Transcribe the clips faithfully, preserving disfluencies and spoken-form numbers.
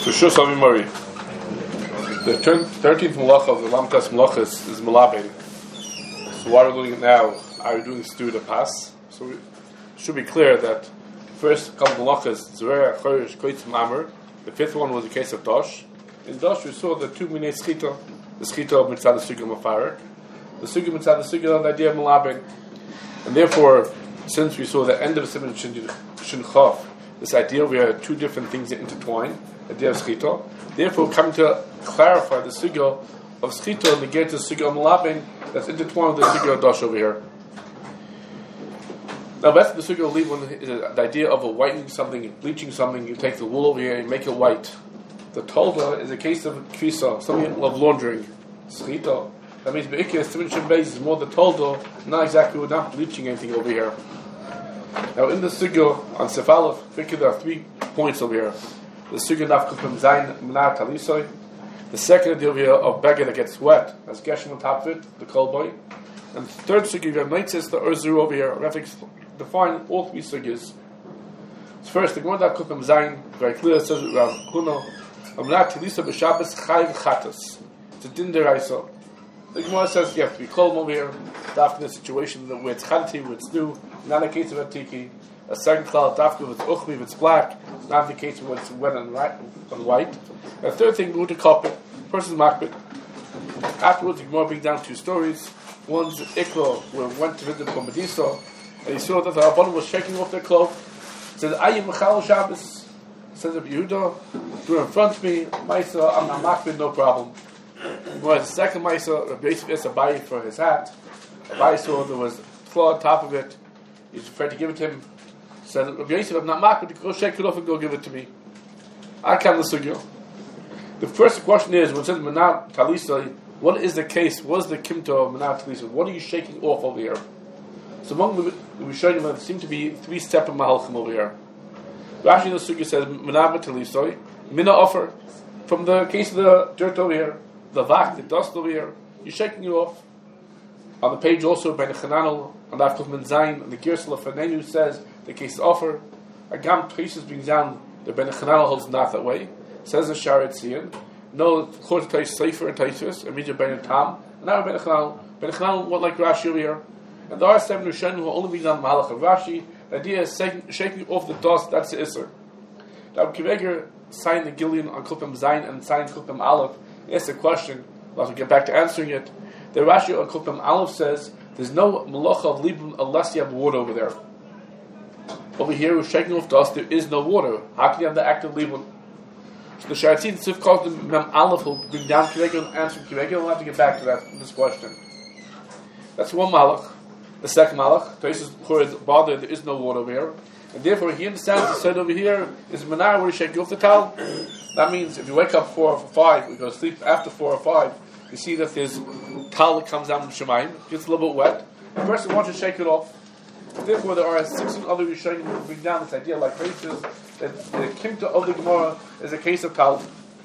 So Shus Avimari. The thirteenth malacha of the Lamkas Malachas is Malabin. So why are we doing it now? Are we doing Stu the Pass? So it should be clear that first couple malachas, Zerah, Chorish, Koitz, Mamer. The fifth one was the case of Dosh. In Dosh we saw the two Minei Schita, the Schita of Mitzad the Sugya Mafarik, the Sugya Mitzad the Sugya, the idea of Malabin. And therefore, since we saw the end of Simon Shin Chav, this idea we have two different things that intertwine, the idea of Schita. Therefore, we're coming to clarify the Sugya of Schita and negate the Sugya of Malabin that's intertwined with the Sugya of Dosh over here. Now, that's the Sugya of Libun is the idea of a whitening something, bleaching something. You take the wool over here and make it white. The Tolda is a case of Kvisa, something of laundering. Schita. That means Be'ikya, Simon Shin Beis is more the Tolda, not exactly, we're not bleaching anything over here. Now, in the Sugya on Sefalov, think there are three points over here. The Sugya Nafkupim Zayin Mnar Talisoy. The second idea over here of Beggar that gets wet, as Geshem on top of it, the Kolboy. And the third Sugya, you have Naitzis, the Urzu over here. Rafik define all three Sugyas. So first, the Gemara Nafkupim Zayin, very clear, says Rav Huna, Mnar Talisoy B'Shabbos Chayv Chatas. It's a din deraisa. The Gemara says you have to be kolm over here, dafka in a situation where it's chanti, where it's new, not a case of a tiki. A second klal, dafka if it's uchmi, if it's black, not the case where it's wet and white. And a third thing, muta kapit, person's makbit. Afterwards, the Gemara brings down two stories. One's Ikro, where we went to visit Pomadiso, and he saw that the Rabbanim was shaking off their cloak. He says, Ayyim Mechal Shabbos. Says of Yehuda, you're in front of me, Maisa, I'm not makbit, no problem. Well, the second Maisa, Rabbi Yosef asked Abaye for his hat. Abaye saw there was claw on top of it. He's afraid to give it to him. He said, Rabbi Yosef, I'm not makbid, go shake it off and go give it to me. I can't listen to you. The first question is, when it says Manat Talisa, what is the case? What is the Kimto of Manat Talisa? What are you shaking off over here? So among the Rishonim, there seem to be three steps of Mahalchim over here. Rashi in the Sugya says, Manat Talisa, Mina offer, from the case of the dirt over here, the vak, the dust over here, you're shaking it off. On the page also, by the Chananel, on the Avkufman Zayin, and the Girsel of Fanenu says, the case of offer, Agam Tchisus brings down, the Ben Chananel holds not that way. Says the Sharet Tzion, no, according to Taish Sefer and Taishus, and Midya Ben Tam, and now Ben Chananel, Ben Chananel went like Rashi over here. And there are seven Rishonim who only bring down Mahalach of Rashi. The idea is shaking, shaking off the dust, that's the Isser. Now, Kiveger signed the Gillian on Kupim Zayin and signed Kupim Aleph. He asked a question, I'll have to get back to answering it. The Rashi on Kupim Aleph says, there's no Malacha of Libun unless you have water over there. Over here, we're shaking off dust, there is no water. How can you have the act of Libun? So the Sharatzin Tzif calls the Mem Aleph, who'll bring down Kiveger and answer Kiveger. We'll have to get back to that, this question. That's one Malach. The second Malach, Taisus is bothered, there is no water over here. And therefore, he understands the said over here is Manar where you shake off the towel. That means if you wake up four or five, we go to sleep after four or five, you see that there's towel that comes down from Shemaim, gets a little bit wet. The person wants to shake it off. Therefore, there are sixteen other Rishonim who bring down this idea, like races, that the Kimta of the Gemara is a case of towel.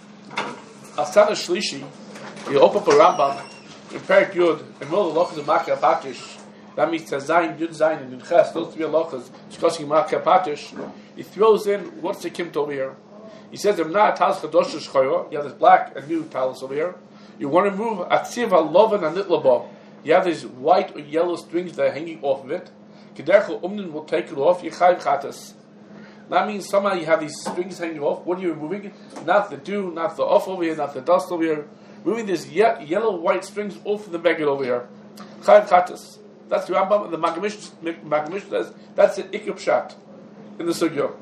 Asana Shlishi, you open up a Rambam in Perik Yud, in the middle of the Lochas of Makah Patish. That means Zayin, Yud Zayin, and Yud Ches, those three halachas, discussing Makah Patish. He throws in, what's the Kimta over here? He says, you have this black and new talus over here. You want to move Atziva, Lovan, and Nitlaba. You have these white or yellow strings that are hanging off of it. Kederchel Umnin will take it off. Yechayv Chatas. That means somehow you have these strings hanging off. What are you removing? Not the dew, not the off over here, not the dust over here. Moving these ye- yellow, white strings off of the beggar over here. Chayv Chatas. That's the Rambam, and the Magamish says that's the Ikub Shat in the Sugya.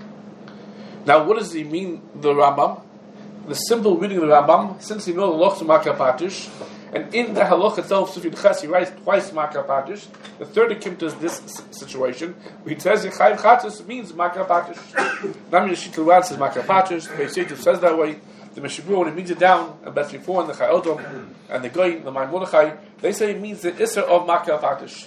Now, what does he mean, the Rambam? The simple reading of the Rambam, since he knows the Lochs of Makah Patish, and in the Halach itself, Sufid Ches, he writes twice Makah Patish. The third Kimta is this situation, where he says Yechayv Chatas means Makah Patish. Nami Yeshit Luad says Makah Patish, the Beisetu says that way. The Meshavur, when he means it down, and that's before in the Chayodom, and the Goyim, the Maimonichai, they say it means the Isser of Makah Patish.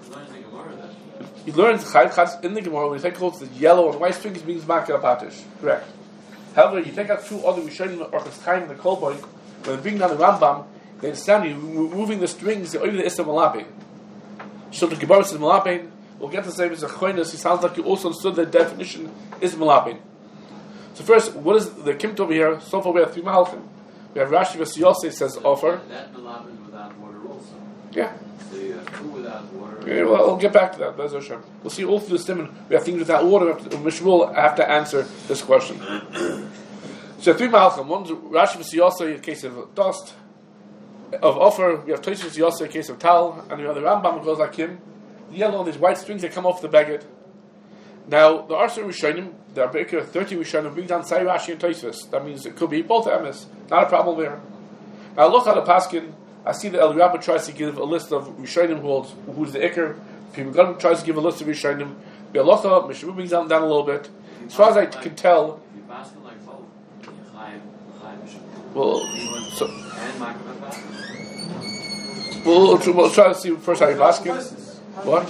He learns Chayv Chatas in the Gemara, when he takes out the yellow and white strings, means Makah Patish. Correct. However, you take out two other Rishonim, or Chaim, the Kolboy, when they bring down the Rambam, they understand you moving the strings, the Oiv the Isser Malabin. So the Gemara says Malabin, we'll get the same as a Choynes, he sounds like you also understood the definition is Malabin. So first, what is the kimt over here? So far we have three mahalchim. We have Rashi vs. Yosef says offer. That melabed without water also. Yeah. So you have two without water. Okay, well, I'll get back to that. Bez Hashem. We'll see all through the simon. We have things without water. Mishmul have to answer this question. So three mahalchim. One's Rashi vs. Yosef, a case of dust. Of offer, we have Tosfos vs. Yosef, a case of tal, and we have the Rambam who goes like him. The yellow, these white strings that come off the baguette. Now, the Arsa Rishonim, there are Be'ikr thirty Rishonim, bring down Sai Rashi and Tosfos. That means it could be both emes. Not a problem there. Now, look at the Paskin. I see that El Rabba tries to give a list of Rishonim who holds, who's the Iker. People tries to give a list of Rishonim. Be'alocha, Mishabu brings down, down a little bit. As far as I can tell, well, so, we'll, we'll try to see first how you Paskin. What?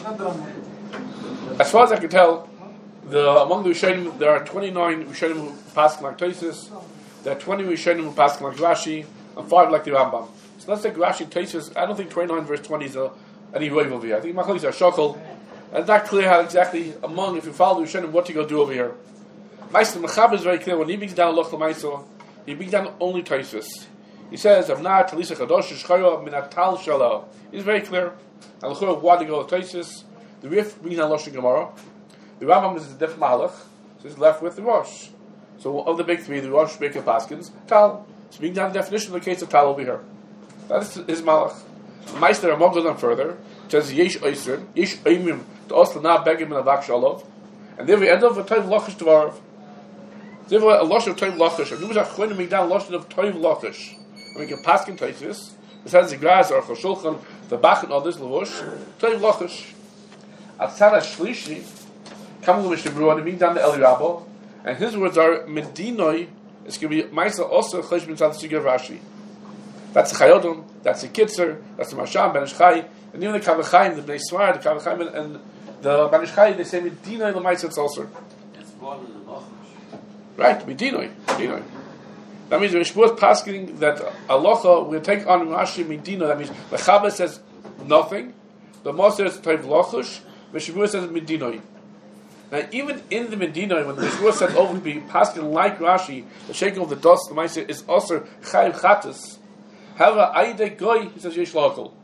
As far as I can tell, the among the Rishonim, there are twenty-nine Rishonim who pass like Tosfos, there are twenty Rishonim who pass like Rashi, and five like the Rambam. So let's take Rashi and Tosfos. I don't think twenty-nine verse twenty is a, any rove over here. I think Machlokes are shokol, and it's not clear how exactly among, if you follow the Rishonim, what to go do over here. Meister Mechab is very clear. When he brings down Loch L'Maisa, he brings down only Tosfos. He says, "Avna Talisa Chadosh Shchaya Minatal Shala." He's very clear. And the why to go with Tosfos. The Rif brings down Lashon Gemara. The Rambam is a different mahalach, so he's left with the Rosh. So of the big three, the Rosh, Beker, Paskins, Tal. So bring down the definition of the case of Tal over here. That is his malach. The Meister Ramon goes on further. It says Yesh Oyser, Yesh Oymim, the Osla Na Begim and Avak Shalov, and there we end up with Toiv Lachish Dvarv. There we a Lashon of Toiv Lachish. And Numas Achronim bring down Lashon of Toiv Lachish. And we can Paskin Tosfos. This has the grass or Chashulchan, the Bach and others Lavush. Toiv Lachish. Atzara Shlishi, Kamal Mishnah and bring down the Eli Rabbo, and his words are Medinoi. It's going to be Maisa also Chaysh Bin Tzad Sugi of Rashi. That's the Chayodom, that's the Kitzer, that's the Masham, Ben Ish Chai, and even the Kavachayim, the Bnei Swar, the Kavachayim, and the Ben Ish Chai, they say Medinoi L'Maisa it's also. It's more than the Lachish. Right, Medinoi, Medinoi. That means when Shmuel pasking that Alocha will take on Rashi Medinoi. That means the Chabad says nothing. The Moshe says Toiv Lachish. The Shavuot says Medinoi. Now, even in the Medinoi, when the Shavuot said over to be paskin like Rashi, the shaking of the dust, the Ma'aser is also Chayiv Chatas. However, Aydei Goy, he says Yesh Lachol.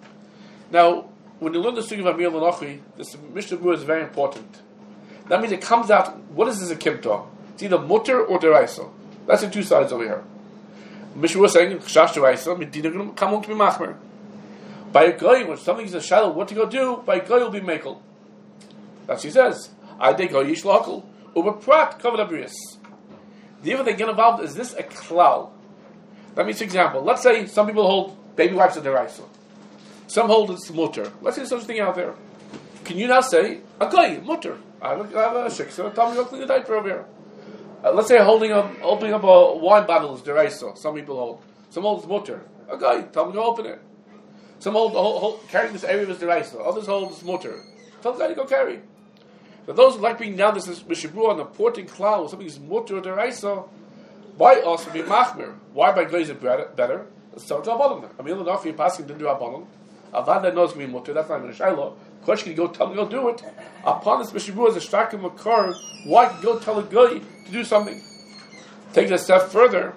Now, when you learn the Sugi of Amir L'Nochi, this Mishnah Berurah is very important. That means it comes out, what is this a Kimta? It's either Mutter or Deraisa. That's the two sides over here. Mishnah Berurah is saying, Chash Deraisa, Medinoi come on to be Machmer. By a guy, when something is a shadow, what to go do? By a guy will be mekel. That's what he says. I take go yish lakel. Uber prat covered abrius. The other they get involved is this a klal. That means, for example, let's say some people hold baby wipes at their eyes. Some hold it's mutter. Let's say there's such a thing out there. Can you now say a guy mutter? I have a, I have a shiksa. Tell me to go clean the diaper over here. Uh, let's say holding up, opening up a wine bottle is deraisa. Some people hold. Some hold it's mutter. A guy, tell me to open it. Some hold, hold, hold carrying this area is deraisa. Others hold this mutter. Tell the guy to go carry. So those who like being down this Mishabru on the porting cloud, something is mutter or deraisa, why also be machmir? Why by glaze it better? Let's start to Abanon. I mean, enough you're passing to do Abanon. Avad that knows going to be mutter, that's not even a shayla. Question, you go tell him to go do it. Upon this Mishabru as a shtakim makar, why can you go tell a guy to do something? Take it a step further.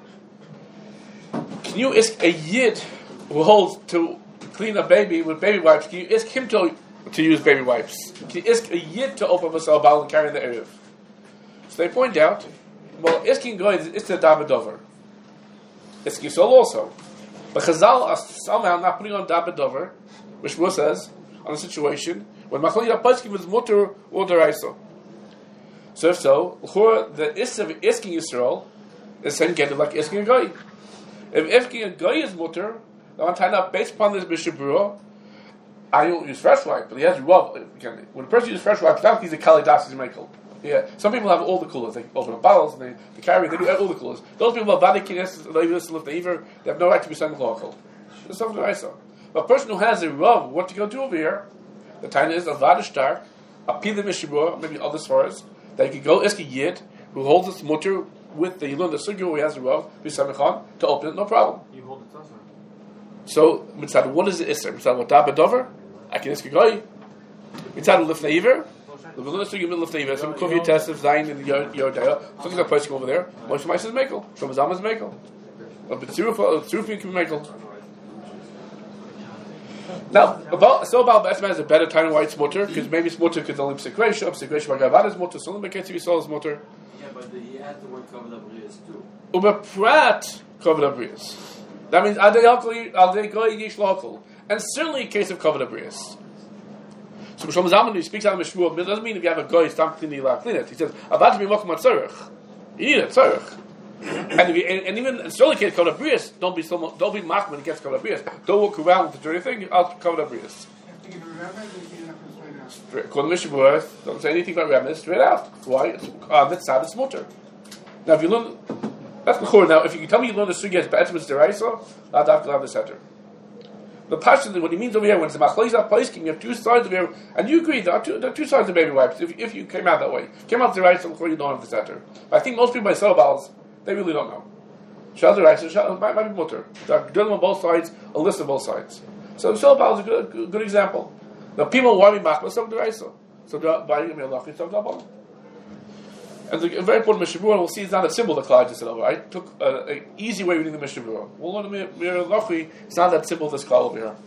Can you ask a yid who holds to clean a baby with baby wipes? Can you ask him to, to use baby wipes? Can you ask a yid to open up a bottle and carry the erev? So they point out, well, asking goy is the dabadover. Asking sol also, but Chazal are somehow not putting on dabadover, which Shmuel says on a situation when machlokes poskim was mutter or deraisa. So if so, the is of asking Yisrael is the same get like asking a goy. If asking a goy is mutter, the one time up based upon this Mishabru, I don't use fresh wipe, but he has rub. When a person uses fresh wipe, it's not like he's a kalidas, he's a mekel. Yeah, some people have all the coolers. They open up bottles and they, they carry. They do all the coolers. Those people have vadikinis, they have no right to be sent local. There's something I saw. But a person who has a rub, what to go do over here? The time is a vadishtar, a pila Mishabru, maybe other svaras. That you can go ask a yid who holds his mutter with the yilun the sugi who he has a rub, bisamichan, to open it, no problem. You hold it also. So, mitzad, what is the isser? Mitzad, what dabadover? I can ask a guy. Mitzad, lifnei iver? The Vilna Sugi middle of Teva, some Kuvi Tesef, Zayin in the Yordaya, something like placing over there. Moshe Meiss is Mekel. Shom is Mekel. A bit Tzirufim can be Mekel. Now, about, so about Esma is a better time why it's mutter, because maybe it's mutter because only Psikresha, Psikresha by Gavad is mutter, so only Beketzi Yisrael is mutter. Yeah, but the, he had the word covered up ears too. Uber Prat covered up ears. That means Adei Goy Yish Lokal. And certainly a case of covered up ears. So Mishlomo Zalman, he speaks out of Mishmur, it doesn't mean if you have a Goy, stop cleaning it, clean it. He says, Avad to be Mokum on Tzarech. You need it, Tzarech. And, if you, and, and even in certainly case covered up ears, don't be so, don't be mocked when it gets covered up ears. Don't walk around with the dirty thing, I'll cover up ears. According to Mishmur, don't say anything about Remes, straight out. Why? It's on that side, it's mutter. Now, if you learn, that's before. Now, if you can tell me you learn the Sugya as Be'etzim Deraisa, I'll have to have the center. The Pashto, what he means over here, when it's a Machleza Paiskim, you have two sides of here, and you agree, there are two, there are two sides of baby wipes, if, if you came out that way. Came out Deraisa before you don't have the center. But I think most people by Sobals, they really don't know. Shal Deraisa, Shal, might, might be mutter. There are Gedolim on both sides, a list of both sides. So Sobals is a good, good, good example. Now, people want to be Machmas of Deraisa. So they're buying a meal, nothing, so double. And the very important Mishnah Berurah, we'll see it's not a symbol that Klal just said over. I took an easy way of reading the Mishnah Berurah. We'll learn the Mir Lachi, it's not that simple, this Klal over here.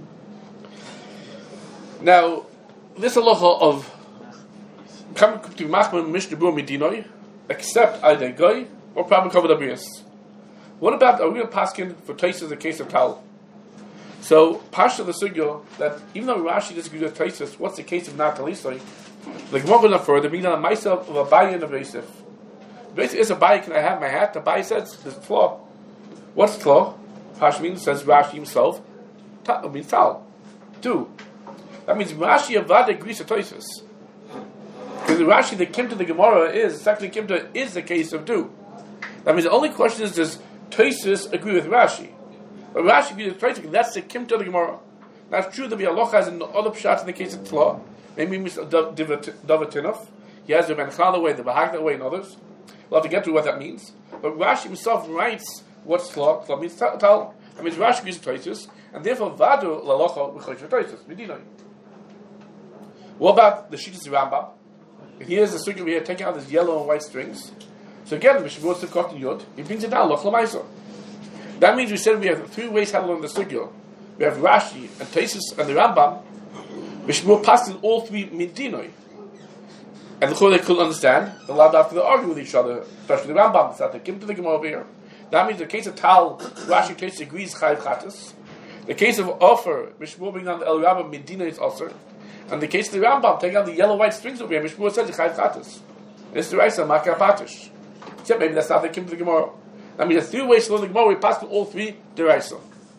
Now, this halacha of coming to Machman Mishnah Berurah Midinoi, except Aydei Goy, or probably covered Abrius. What about, are we going to paskin for Taisus a case of Tal? So, Pasha the Sugya, that even though Rashi disagrees with Taisus, what's the case of not Talisoi? The Gemara goes on further, being on a myself of a Abaye and a Yosef. Basically, is a Abaye, can I have my hat? The Abaye says, there's flaw. What's flaw? Pasha means, says Rashi himself, ta, means Tal. Two. That means Rashi Avad agrees to Taisus. Because the Rashi that came to the Gemara is, it's actually came to, is the case of do. That means the only question is, does Taisus agree with Rashi? But Rashi agrees with Taisus, that's the Kim to the Gemara. That's true that we have lochas in the other pshat in the case of Tla. Maybe Mister Davatinov. He has the Ben Chala way, the Bahagna way, and others. We'll have to get to what that means. But Rashi himself writes what's Tla. Tla means Tal. That means Rashi agrees with Taisus, and therefore Vadu Lalocha B'chosh Taisus. Medinoi. What about the Shittas Rambam? Here's the sugya we here taking out these yellow and white strings. So again, we should go to Kot Yod. He brings it down. Loch Lamaisa. That means we said we have three ways how to learn the sugya. We have Rashi and Taisus and the Rambam. Mishmur passed in all three midinoi. And the they couldn't understand. The lab after they argue with each other, especially the Rambam. So they came to the Gemara over here. That means the case of Tal, Rashi Taisus agrees Chayiv Chatas. The case of Ofer, Mishmur bringing on the El Rambam midinoi is also. And the case of the Rambam taking out the yellow white strings over here, Mishmur says Chayiv Chatas. It's the Raisa Makar Patish. Except maybe that's not they came to the Gemara. That means there's three ways to learn the Gemara. We passed in all three Deraisa.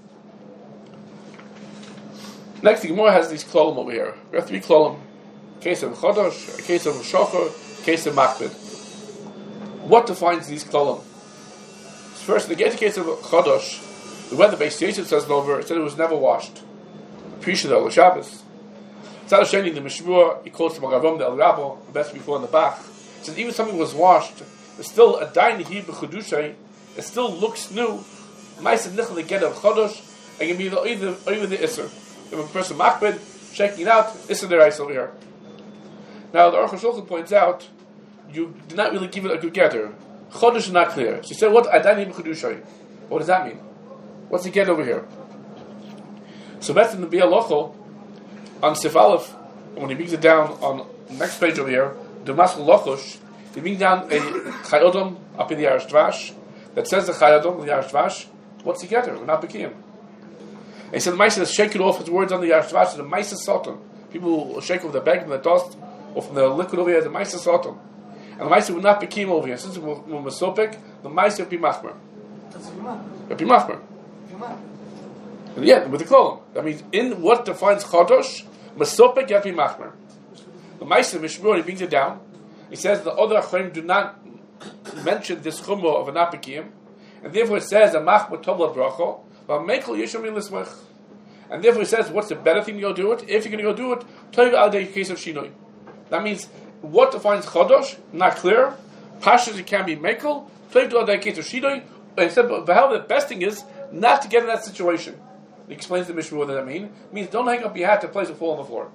Next, the Gemara has these klolim over here. We have three klolim. A case of Chodosh, a case of Shachar, a case of Makbid. What defines these klolim? First, in the case of Chodosh, the weather base Yosef says over, it said it was never washed. Prisha the Shabbos. Tzad Sheni, the Mishmur, he quotes the Magavom, the El Rabo, the best before in the Bach. It says even something was washed, it's still a dain here b'chudushay, it still looks new. Ma'aseh nichel again of Chodosh, and can be either either the Isser. If a person makbid, checking it out, Isser deraisa over here. Now the Aruch HaShulchan points out, you did not really give it a good getter. Chodosh is not clear. She said, what dain here b'chudushay? What does that mean? What's the get over here? So that's in the Bial Lochel, on Sif Aleph, when he brings it down on the next page over here, the Maskul Lochosh, he brings down a Chayodom up in the Yerush Dvash that says the Chayodom in the Yerush Dvash. What's he get? We're not Bekiyim. And he said the Maisa says shake it off his words on the Yerush Dvash. The Maisa Satan. People will shake off the bag from the dust or from the liquid over here. The Maisa Satan. And the Maisa will not Bekiyim over here. Since we're Masopik, the Maisa will be Machmer. Will be Machmer. And yeah, with the Kolom. That means in what defines Chodosh, Masopik Yapi Machmer. The Maisa Mishmur, he brings it down. He says the other Achrim do not mention this Chumrah of an Apikim, and therefore it says a Machmer Tobla Bracho, but Mekel Yishom Lismach. And therefore it says, what's the better thing to go do it? If you're going to go do it, Toiv Al Dei case of Shinoi. That means what defines Chodosh, not clear. Pashas it can be Mekel, Toiv Al Dei case of Shinoi. And said, but however, the best thing is not to get in that situation. He explains the Mishmur what that means. It means don't hang up your hat to place a fall on the floor.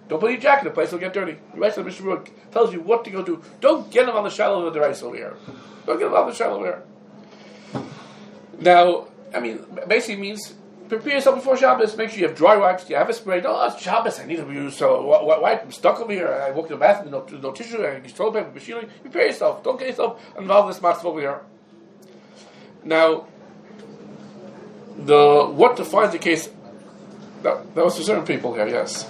Don't put your jacket in a place; it'll get dirty. The rest of the Mishnah tells you what to go do. Don't get him on the shallow of the rice over here. Don't get him on the shallow over here. Now, I mean, basically means prepare yourself before Shabbos. Make sure you have dry wipes. You have a spray. No, it's Shabbos. I need to use so why, why I'm stuck over here. I walk to the bathroom. No, no tissue. I use toilet paper. Machine. Prepare yourself. Don't get yourself involved in this matzah over here. Now, the what defines the case? That, that was for certain people here. Yes.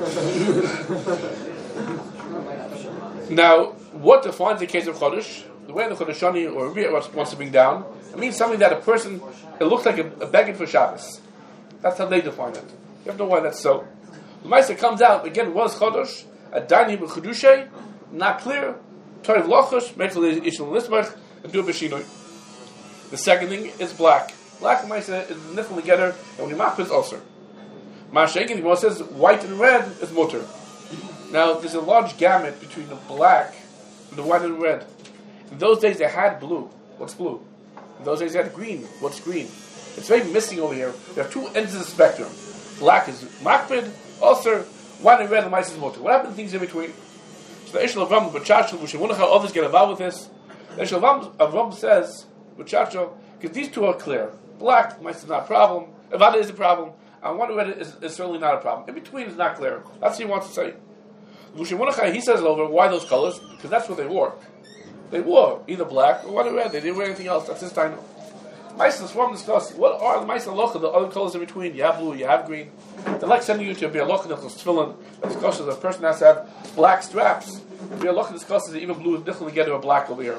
Now, what defines the case of Chodesh? The way the Chodeshani or Rebbe wants to bring down, it means something that a person, it looks like a, a begging for Shabbos. That's how they define it. You have to know why that's so. The Maisa comes out, again, was Chodesh, a Daini b'Chedushay, not clear, Torah Lochosh, Meichel Ishel Nismach, and do a B'Shinoi. The second thing is black. Black, the Maisa, is niffle together, and when you map it's ulcer. Mashenkin, the Gemara says, white and red is mutter. Now, there's a large gamut between the black and the white and red. In those days, they had blue. What's blue? In those days, they had green. What's green? It's very missing over here. There are two ends of the spectrum. Black is makbid, ulcer, white and red, the mice is mutter. What happens to things in between? So the Ishel Avram, B'Chachel, B'Shemunach, others get involved with this. The Ishel Avram, Avram says, B'Chachel, because these two are clear. Black, mice is not a problem. Avada is a problem. And white and red is, is certainly not a problem. In between is not clear. That's what he wants to say. B'Shemunach, he says over, why those colors? Because that's what they wore. They wore either black or white or red. They didn't wear anything else. That's his time. Mice and Swarm discuss what are the mice and locha, the other colors in between. You have blue, you have green. They're like sending you to a bialocha tefillin that discusses a person has to have black straps. Bialocha discusses that even blue is different together with black over here.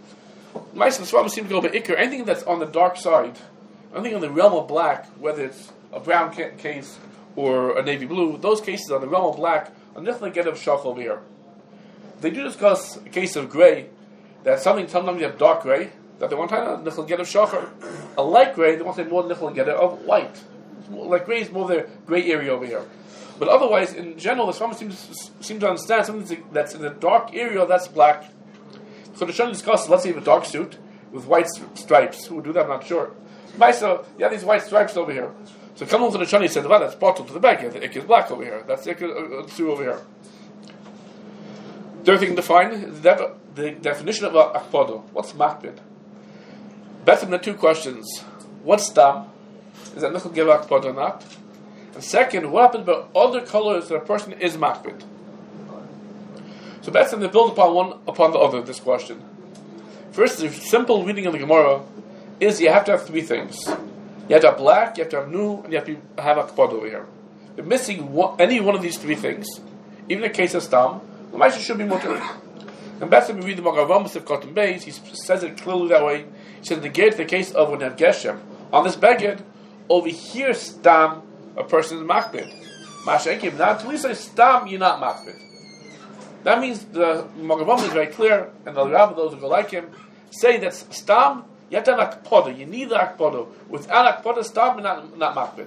Mice and Swarm seem to go by ikr. Anything that's on the dark side, anything in the realm of black, whether it's a brown ca- case or a navy blue, those cases on the realm of black are different together with shach over here. They do discuss a case of gray. That's something sometimes you have dark gray, that they want to nichel get of shachar. A light gray, they want to say more nichel get of white. More, like gray is more the gray area over here. But otherwise, in general, the Shlama seems seem to understand something that's in the dark area, that's black. So the Shana discusses, let's say you have a dark suit with white stripes. Who would do that? I'm not sure. Maisa, you have these white stripes over here. So come over to the Shana, he said, well, that's bottled to the back. The ik is black over here. That's the ik uh, over here. Third thing to define is that the definition of akpodo. What's makbid? Better than the two questions. What's stam? Is that nichel give akpodo or not? And second, what happens about other colors that a person is makbid? So better than they build upon one upon the other. This question. First, the simple reading of the Gemara is you have to have three things. You have to have black, you have to have new, and you have to have akpodo over here. If missing one, any one of these three things, even in the case of stam, the Maisha should be mutter. And better we read the Magavam of Cotton Base, he says it clearly that way. He says, negate the case of when you have Geshem. On this beged, over here, stam, a person is makbid. Mashenkim, not until we say stam, you're not makbid. That means the Magavam is very clear, and the Rabbah, those who go like him, say that stam, you have to have akpodo. You need the akpodo. Without akpodo, stam, you're not, not makbid.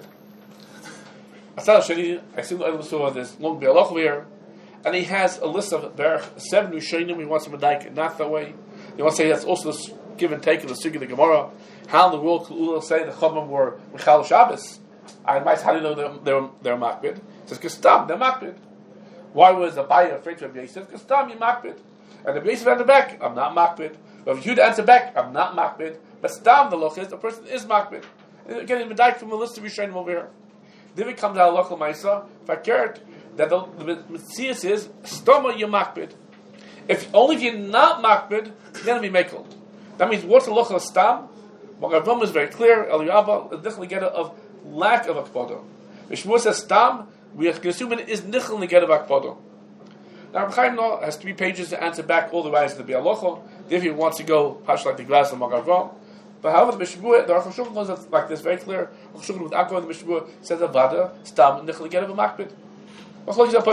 Asal Shani, I see the Saw this long bialoch over here. And he has a list of Berach, seven Rishonim. He wants to medike not that way. He wants to say that's also the give and take of the Sugi of the Gemara. How in the world could Ula say the Chomim were Michal Shabbos? I might how do you know they're they're, they're makbid? He says Gestam, they're makbid. Why was the buyer afraid to Rabbi Yosef? Gestam, you're makbid. And Rabbi Yosef answered back, I'm not makbid. But if you'd answer back, I'm not makbid. But Stam, the loch is the person is makbid. Again, he medike from a list of Rishonim over here. Then it comes out of local Maisa, Fakert. That the Metzias is stoma you makbid. If only if you're not makbid, then it'll be mekel. That means what's the lochel stam? Magavam is very clear. Eliyabba is nichel negeda of lack of akpodo. Mishmur says stam. We can assume it is nichel negeda of akpodo. Now Reb Chaim has three pages to answer back all the rise of the bialocha. If he wants to go pash like the glass of Magavam. But however, the Mishmur, the Aruch HaShulchan goes like this very clear. Aruch HaShulchan with Akko and the Mishmur says avada stam nichel negeda of makbid. The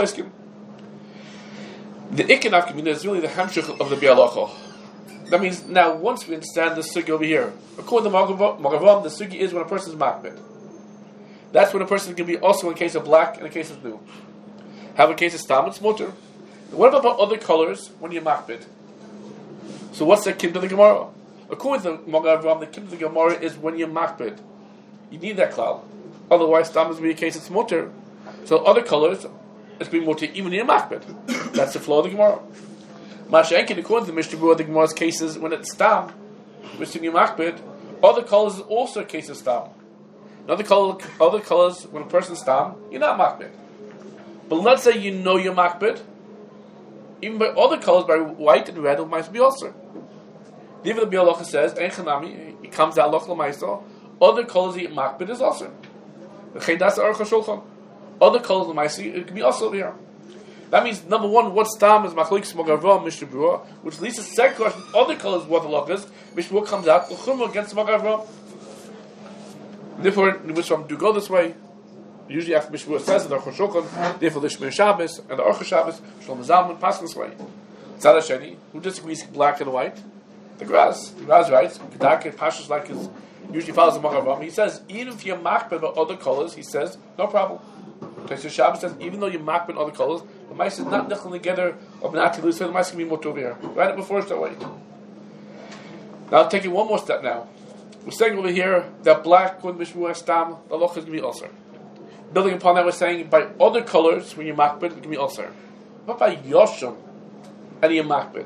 Ikin Afkamina is really the hamshich of the Bialocha. That means now once we understand the sugi over here, according to Magavam, the sugi is when a person is makbid. That's when a person can be also in case of black and in case of blue. Have a case of stam, it's mutter. What about other colors when you're makbid? So what's the kim to the Gemara? According to Magavam, the kim to the Gemara is when you're makbid. You need that cloud. Otherwise, stam is going to be a case it's mutter. So other colors, it's going to be mutter even in a makbid. That's the flow of the Gemara. Mashenkin, according to the Mishnah Berurah, the Gemara's cases when it's stam, which in your makbid, other colors is also a case of stam. Other color, other colors when a person's stam, you're not makbid. But let's say you know you're makbid, even by other colors, by white and red, it might be also. The Ibn Abi Halacha says, Ein Chanami, it comes out Loch L'Maisa, other colors eat makbid is also. The Chaydas Aruch HaShulchan, other colors L'Maisa, it can be also here. That means, number one, what stam is Machlokes Magen Avraham, Mishnah Berurah, which leads to the second question, other colors, what the loch is, Mishnah Berurah comes out, L'chumra against Magen Avraham. Therefore, in which one do go this way, usually after Mishnah Berurah says, the Aruch HaShulchan, therefore the Shmir Shabbos, and the Aruch Shabbos, Shlomo Zalman, pass this way. Tzad HaSheni, who disagrees black and white? The Graz. The Graz writes, Kedarke Pashas like his, usually follows the Magen Avraham. He says, even if you're makbid by other colors, he says, no problem. So Shabbos says, even though you're makbid other colors, the mice is not necessarily together of not to lose, so the mice can be mutter over here. Write it before it's that way. Now, taking one more step now. We're saying over here that black, when Mishmur Stam, the loch is going to be ulcer. Building upon that, we're saying by other colors, when you're makbid, it can be ulcer. But by Yoshim, and you're makbid.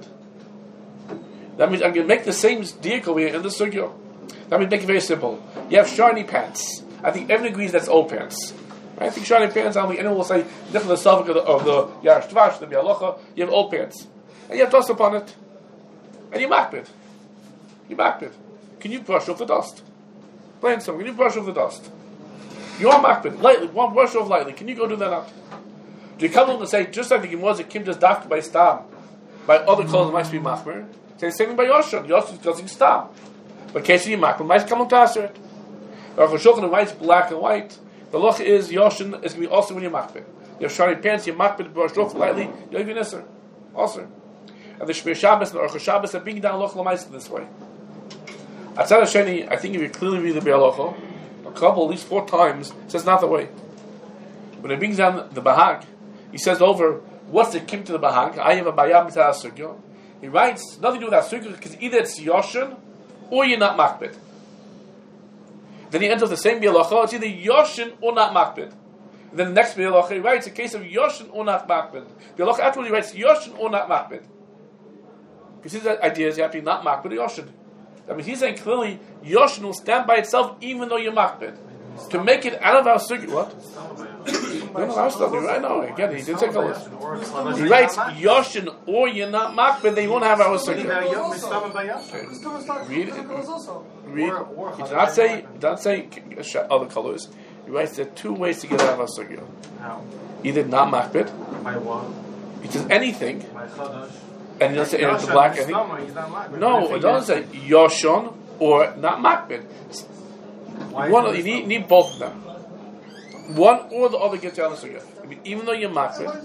That means I'm going to make the same diak over here in the sugya. That means make it very simple. You have shiny pants. I think everyone agrees that's old pants. Right? I think shiny pants, I don't think anyone will say, different the suffix of the, of the Yarash Tvash, the Bialocha, you have old pants. And you have dust upon it. And you makbid. You makbid. Can you brush off the dust? Plain simple. Can you brush off the dust? You are makbid. Lightly. One brush off lightly. Can you go do that out? Do you come along and say, just like the Gemara Kim does dafka by stam, by other colors might be machmer? Say the same thing by Yoshan. Yoshan doesn't stam. But in case you makbid, might come along to answer it. Or if Shulchan writes black and white, the loch is Yoshin is going to be also when you're makbid. You have shiny pants, you're makbid, brush off lightly, you'll even answer. Also. And the Shmir Shabbos and the Aruch Shabbos are bringing down loch l'maisa this way. Atzad HaSheni, I think if you clearly read the Bialocha, a couple, at least four times, it says not the way. When it brings down the Bahag, he says over, what's the kim to the Bahag? I have a Bayam Mitzah Sugya. He writes, nothing to do with that Sugya, because either it's Yoshin, or you're not makbid. Then he ends up the same Bialocha, it's either Yoshin or not makbid. And then the next Bialocha, he writes a case of Yoshin or not makbid. Bialocha afterwards, he writes Yoshin or not makbid. Because his idea is you have to be not makbid or Yoshin. I mean, he's saying clearly, Yoshin will stand by itself even though you're makbid. To make it out of our sugya, what? No, no, I was studying right now. Again, he didn't take a look. He writes Yoshin or you're not makbid, they won't have our sugya. Read it. Read. He did not say. He did not say other colors. He writes there are two ways to get out of our sugya. Either not makbid. He says anything. And he doesn't say it's black. I think. No, it doesn't say Yoshon or not makbid. One, you need, need both of them. One or the other gets you out of the sugya. I mean, even though you're makbid.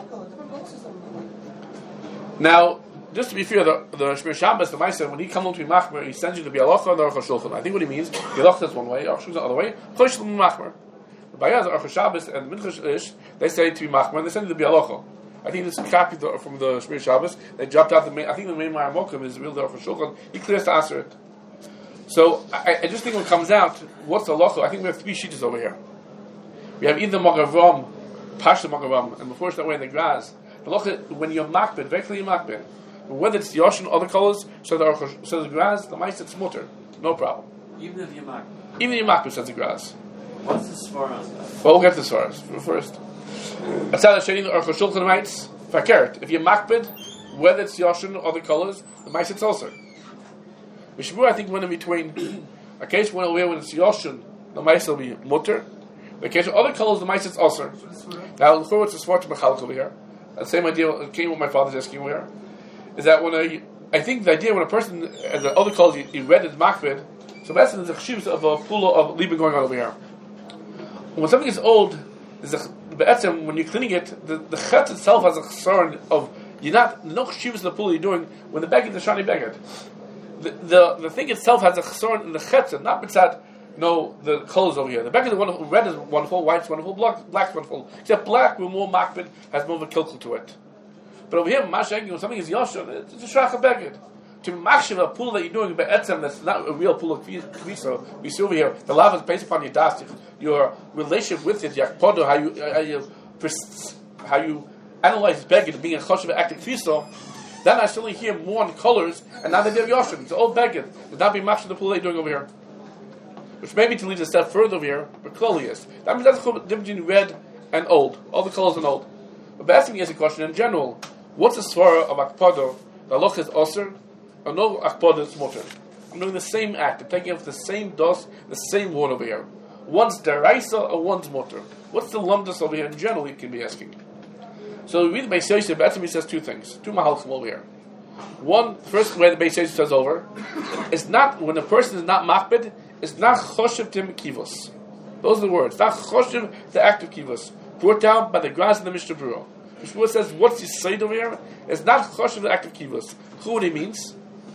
Now, just to be fair, the, the Shmir Shabbos, the Ma'aser, when he comes to be machmer, he sends you to be Bialocha and the Aruch HaShulchan. I think what he means, Bialocha is one way, Aruch HaShulchan is the other way. Chosh l'mu machmer. The Bayaz, the Aruch Shabbos, and Minchas Ish, they say to be machmer, and they send you to Bialocha. I think this is copied from the Shmir Shabbos. They dropped out the main. I think the main Ma'amokim is real the Aruch HaShulchan. He clears to answer it. So I, I just think when it comes out, what's the locha? I think we have three sheets over here. We have either Magen Avraham, Pasha Magen Avraham, and before it's that way in the Graz. The locha, when you're makbid, very clearly you're makbid. But whether it's the Yoshin or other colors, so the so the Graz, the mice it's mutter, no problem. Even if you're makbid. Even if you're makbid, says the Graz. What's the svara on that? Well, we'll get to the svaras first. Atzad HaSheni, the Aruch HaShulchan writes, fakert. If you're makbid, whether it's Yoshin or other colors, the mice it's also. Mishmur, I think, went in between. A case went away when it's Yoshin, the mice will be mutter. The case of other colors, the mice it's also. Now, before it's a svart to Mechalek over here, the same idea came with my father's asking over here, is that when a, I think the idea when a person, as the other colors, he, he read it makbid, so that's the chshivs of a pool of libin going on over here. When something is old, there's a, be'etzem, when you're cleaning it, the, the chet itself has a chsaron of, you're not, no chshivs in the pool you're doing, when the beged is a shiny beged. The, the the thing itself has a chsaron in the chetzah, not b'tzad, no, the colors over here. The beged is wonderful, red is wonderful, white's wonderful, black, black's wonderful. Except black, with more makbid, has more of a kilkel to it. But over here, masha'eg, when something is yosher, it's a shracha beged. To machshav a pool that you're doing be'etzem, that's not a real pool of kvisa. We see over here, the lava is based upon your dasich, your relationship with it, your podo, how you, how you, how you analyze beged being a choshev active kfisa, then I still hear more on colors, and now they have Yoshim. It's all beged. Did not be machshir the pulei doing over here. Which maybe to lead a step further over here, but clearly is. That means that's the difference between red and old. All the colors and old. But asking me as a question in general, what's the svara of akpada? The halach is osir, or no akpada is mutter. I'm doing the same act. I'm taking off the same dust, the same one over here. One's deraisa or one's mutter. What's the lumdus over here in general? You can be asking. So we read the Beis Yosef. Be'etzim says two things, two mahalchim over here. One, the first way the Beis Yosef says over, it's not when a person is not makbid. It's not choshev tim kivos. Those are the words. Not choshev the act of kivos, brought down by the grass in the Mishnah Berurah. Mishnah says, what's he saying over here? It's not choshev the act of kivos. Who what he means?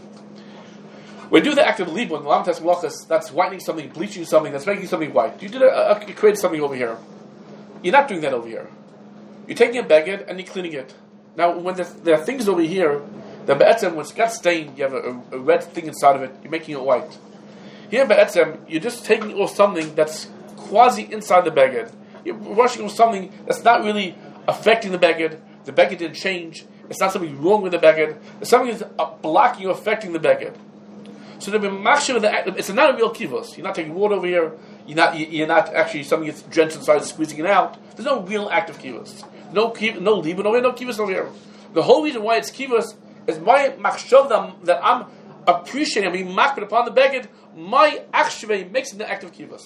We do the act of libun, lamtas malachas. That's whitening something, bleaching something, that's making something white. You did a, a, you created something over here. You're not doing that over here. You're taking a beged and you're cleaning it. Now, when there, there are things over here, the be'etzem, when it's got stained, you have a, a, a red thing inside of it. You're making it white. Here, be'etzem, you're just taking off something that's quasi inside the beged. You're washing off something that's not really affecting the beged. The beged didn't change. It's not something wrong with the beged. It's something that's blocking or affecting the beged. So the machshir of the act, it's not a real kivos. You're not taking water over here. You're not. You're not actually something that's drenched inside, squeezing it out. There's no real act of kivos. No kiv, no libun over here. No kivos over here. The whole reason why it's kivos is my machshir that, that I'm appreciating, I'm being makbid upon the beged. My akshvei makes it the act of kivos.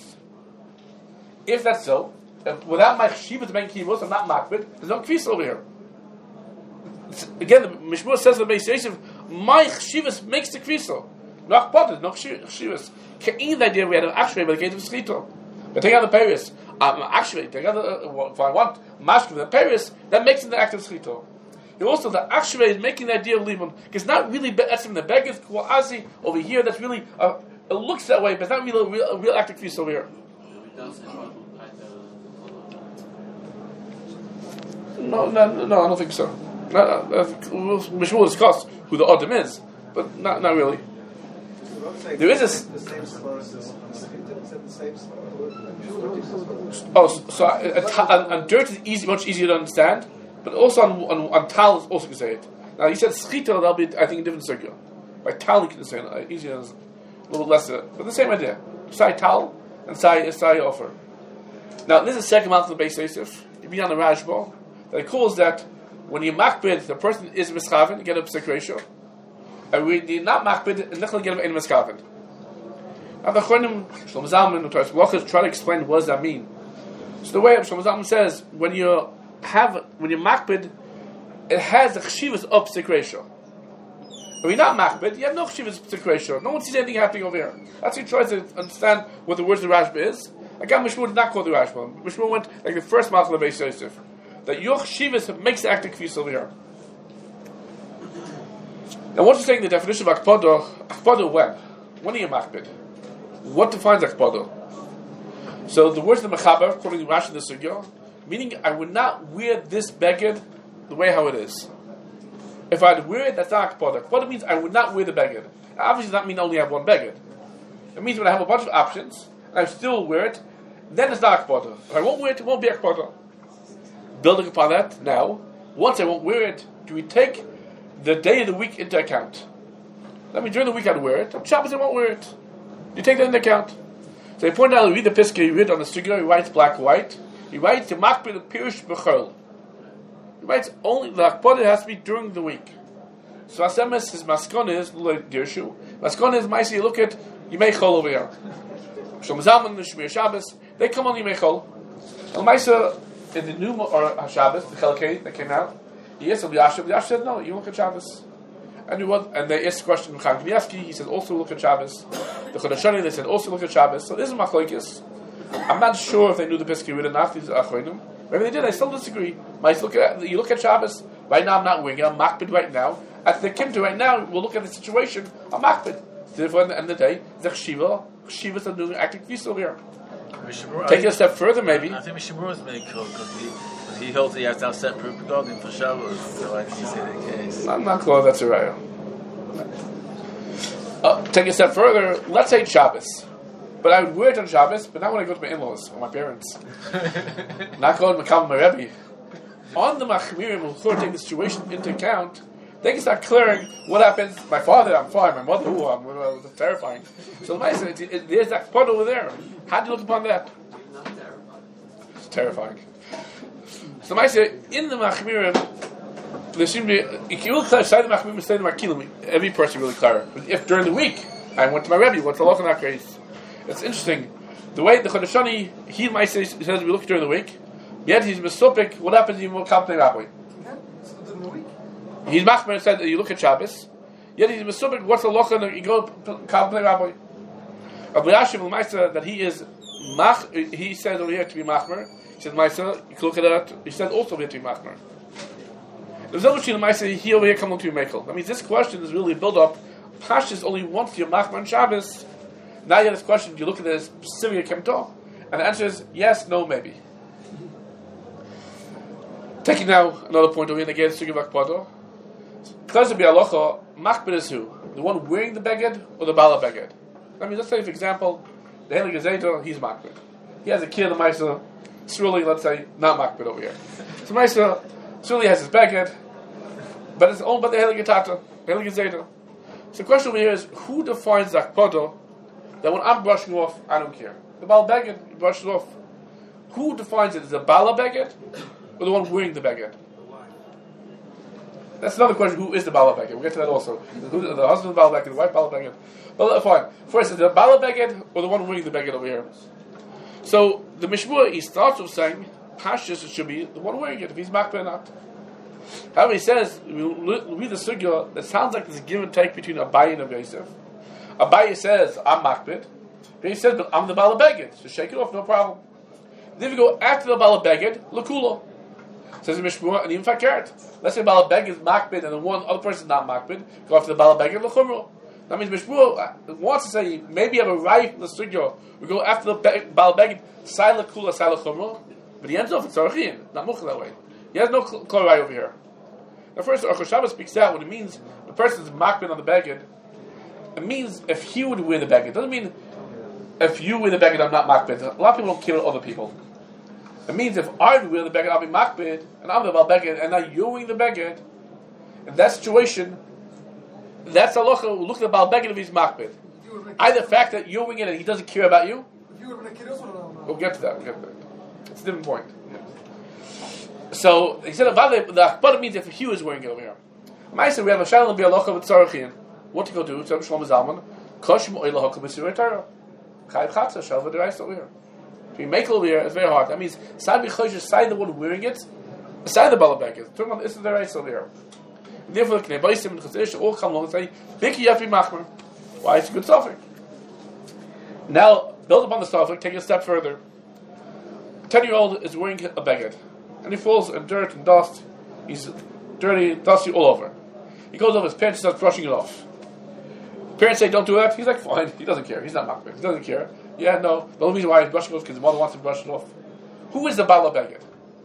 If that's so, if without my chivos making kivos, I'm not makbid. There's no kivos over here. It's, again, the Mishmur says in the Beis Yosef, my chivos makes the kivos. No akpada, no chivos. Kein the idea we had an akshvei, but the case of schito. But take out the Paris. Um, actually, take out the, uh, if I want mashkin the Paris, that makes it the act of schito. Also, the akshvei is making the idea of libun. It's not really be'etzim the beged kuazi over here. That's really uh, it looks that way, but it's not really a real, a real act of kfis over here. No, no, no, I don't think so. No, no, Mishmur will discuss who the Adam is, but not, not really. There is a. The same slur as this. Is it the same slur? Oh, so, so uh, and dirt is easy, much easier to understand, but also on on, on tal is also can say it. Now he said schita, that'll be I think a different circle. By tal you can say it uh, easier, a little less, uh, but the same idea. Sai tal and sai sai offer. Now this is the second month of the Beis Yosef. You be on the Rashba that it calls that when you makbid, the person is mischaven, you get a psik ratio. And we did not makbid, and not get him in mischaven. Now the Chonim Shlomo Zalman and Torah Malachas try to explain what does that mean. So the way Shlomo Zalman says, when you have when you makbid, it has a chshivas of psik ratio. When you're not makbid, you have no chshivas psik ratio. No one sees anything happening over here. That's how he tries to understand what the words of the Rashba is. Again, Mishmur did not call the Rashba. Mishmur went like the first Malach of Beis Yosef. That your chshivas makes the act of kfis over here. Now, once you're taking the definition of akpada, akpada when? When are you makbid? What defines akpada? So the words of the Mechaber, according to Rashi in the Sugya, meaning I would not wear this beged the way how it is. If I'd wear it, that's not akpada. Akpada means I would not wear the beged. Obviously, does not mean I only have one beged. It means when I have a bunch of options and I still wear it, then it's not akpada. If I won't wear it, it won't be akpada. Building upon that, now, once I won't wear it, do we take the day of the week into account? That means during the week I'd wear it. On Shabbos I won't wear it. You take that into account. So he pointed out, read the Piskei, he read on the Sugya, he writes black white. He writes the Makbid the Pirush B'chol. He writes only the Akbad has to be during the week. So Asemes, his maskon is like Dirshu. Maskon is Maisi, look at Yimei Chol over here. Shlomo Zalman, the Shmir Shabbos, they come on Yimei Chol. And Maisa in the new or Shabbos, the Chelkei that came out, he asked the Yashav, the Yashav said no, you look at Shabbos. And, you want, and they asked the question from Chaim Kanievsky, he said also look at Shabbos. The Chodeshani, they said also look at Shabbos. So this is Machlokes. I'm not sure if they knew the Piskei or not, these Achronim. Maybe they did, I still disagree. Might look at, you look at Shabbos, right now I'm not wearing it, I'm makbid right now. At the Kimta right now, we'll look at the situation, I'm makbid. Therefore, at the end of the day, the Chshiva, Chshivas are doing active peace over here. Take it a step further, maybe. I think Mishnah was made cool because he, he holds that you have to have separate begotten for Shabbos. So why did you say the case? I'm not clear that's a raya. Uh, take it a step further. Let's say it's Shabbos, but I would wear it on Shabbos, but not when I go to my in-laws or my parents. Not going to become my Rebbe. on the Machmirim will take the situation into account. They can start clearing what happens. My father, I'm fine. My mother, ooh, I'm uh, it's terrifying. So the it, it, it, there's that part over there. How do you look upon that? It's terrifying. So the Maisa, in the Machmirim, there seems to be, if you look outside the Machmirim, inside the Makilim, every person really clear. If during the week, I went to my Rebbe, what's the law in that case? It's interesting. The way the Chodeshani, he might say, he says we look during the week, yet he's Mesopik, what happens if you will come to Rabbi? He's Machmer said that you look at Shabbos, yet he's Mesopik, what's the law and you go come to Rabbi? Abu Yashiv Maisa, that he is Mach, he says over here to be Machmer, he says Maisa, you can look at that, he said also over here to be Machmer. There's no machine Maisa, he over here come to be Mekel. That means this question is really built up, Pashas only once you're Machmer on Shabbos. Now you have this question, do you look at this Syria Kemto? And the answer is yes, no, maybe. Taking now another point over here again, Sugi Vakpado. Because of Bialocha, Machbid is who? The one wearing the beged or the Bala beged? I mean, let's say, for example, the Helig Zayto, he's Machbid. He has a kid in the Maisa, Sruli, let's say, not Machbid over here. So Maisa, Sruli has his beged, but it's owned by the Helig Tata, Helig Zayto. So the question over here is, who defines Zakpado? That when I'm brushing off, I don't care. The Bala Beged, you brush it off. Who defines it? Is it the Bala Beged or the one wearing the Beged? That's another question. Who is the Bala Beged? We'll get to that also. Who, the husband of the Bala Beged, the wife Bala Beged. But fine. First, is it the Bala Beged or the one wearing the Beged over here? So the Mishmur, he starts with saying, Pashas, it should be the one wearing it, if he's Makbeh or not. However, he says, we read the Sugya, that sounds like there's a give and take between Abaye and Rabbi Yosef. Abaye says, I'm Makbid. But he says, but I'm the Bala Beged. So shake it off, no problem. Then we go after the Bala Beged, Lakula. Says the Mishmur, and even Fakert. Let's say Bala Beged is Makbid, and the one other person is not Makbid. Go after the Bala Beged, Lakumro. That means Mishmur wants to say, maybe you have a right in the Sugya. We go after the Be- Bala Beged, Sai Lakula, Sai Lakumro. But he ends off in Sarachin, not Mukhla that way. He has no Kol right over here. Now first, Aruch HaShabbos speaks out what it means the person is Makbid on the Beged. It means if he would wear the beged. It doesn't mean if you wear the beged, I'm not makbid. A lot of people don't care about other people. It means if I would wear the beged, I'll be makbid, and I'm the bal beged, and now you're wearing the beged. In that situation, that's halacha. Look at the bal beged if he's makbid. Either the fact that you're wearing it and he doesn't care about you. We'll get to that. We'll get to that. It's a different point. So he said about the akbara means if he was wearing it over here. Ma'aser, we have a shalom bi'alocha with tzarachin. What to go do? So Shlomo Zalman, Koshim Oila Hakam B'Sirei Torah, Chayv Chatzah Shalva Derais over here. If you make it over here, it's very hard. That means side b'chosh side the one wearing it, side the Bala Beged. Talking about this is the Derais over here. And therefore, the Knei and Chazish all come along and say, Biki Yafi Machmer. Why it's a good suffix. Now, build upon the suffix, take it a step further. A ten-year-old is wearing a beged, and he falls in dirt and dust. He's dirty, dusty all over. He goes over his pants and starts brushing it off. Parents say don't do that. He's like, fine. He doesn't care. He's not makbid. He doesn't care. Yeah, no. The only reason why he's brushing it off is because the mother wants to brush it off. Who is the Bala Beged?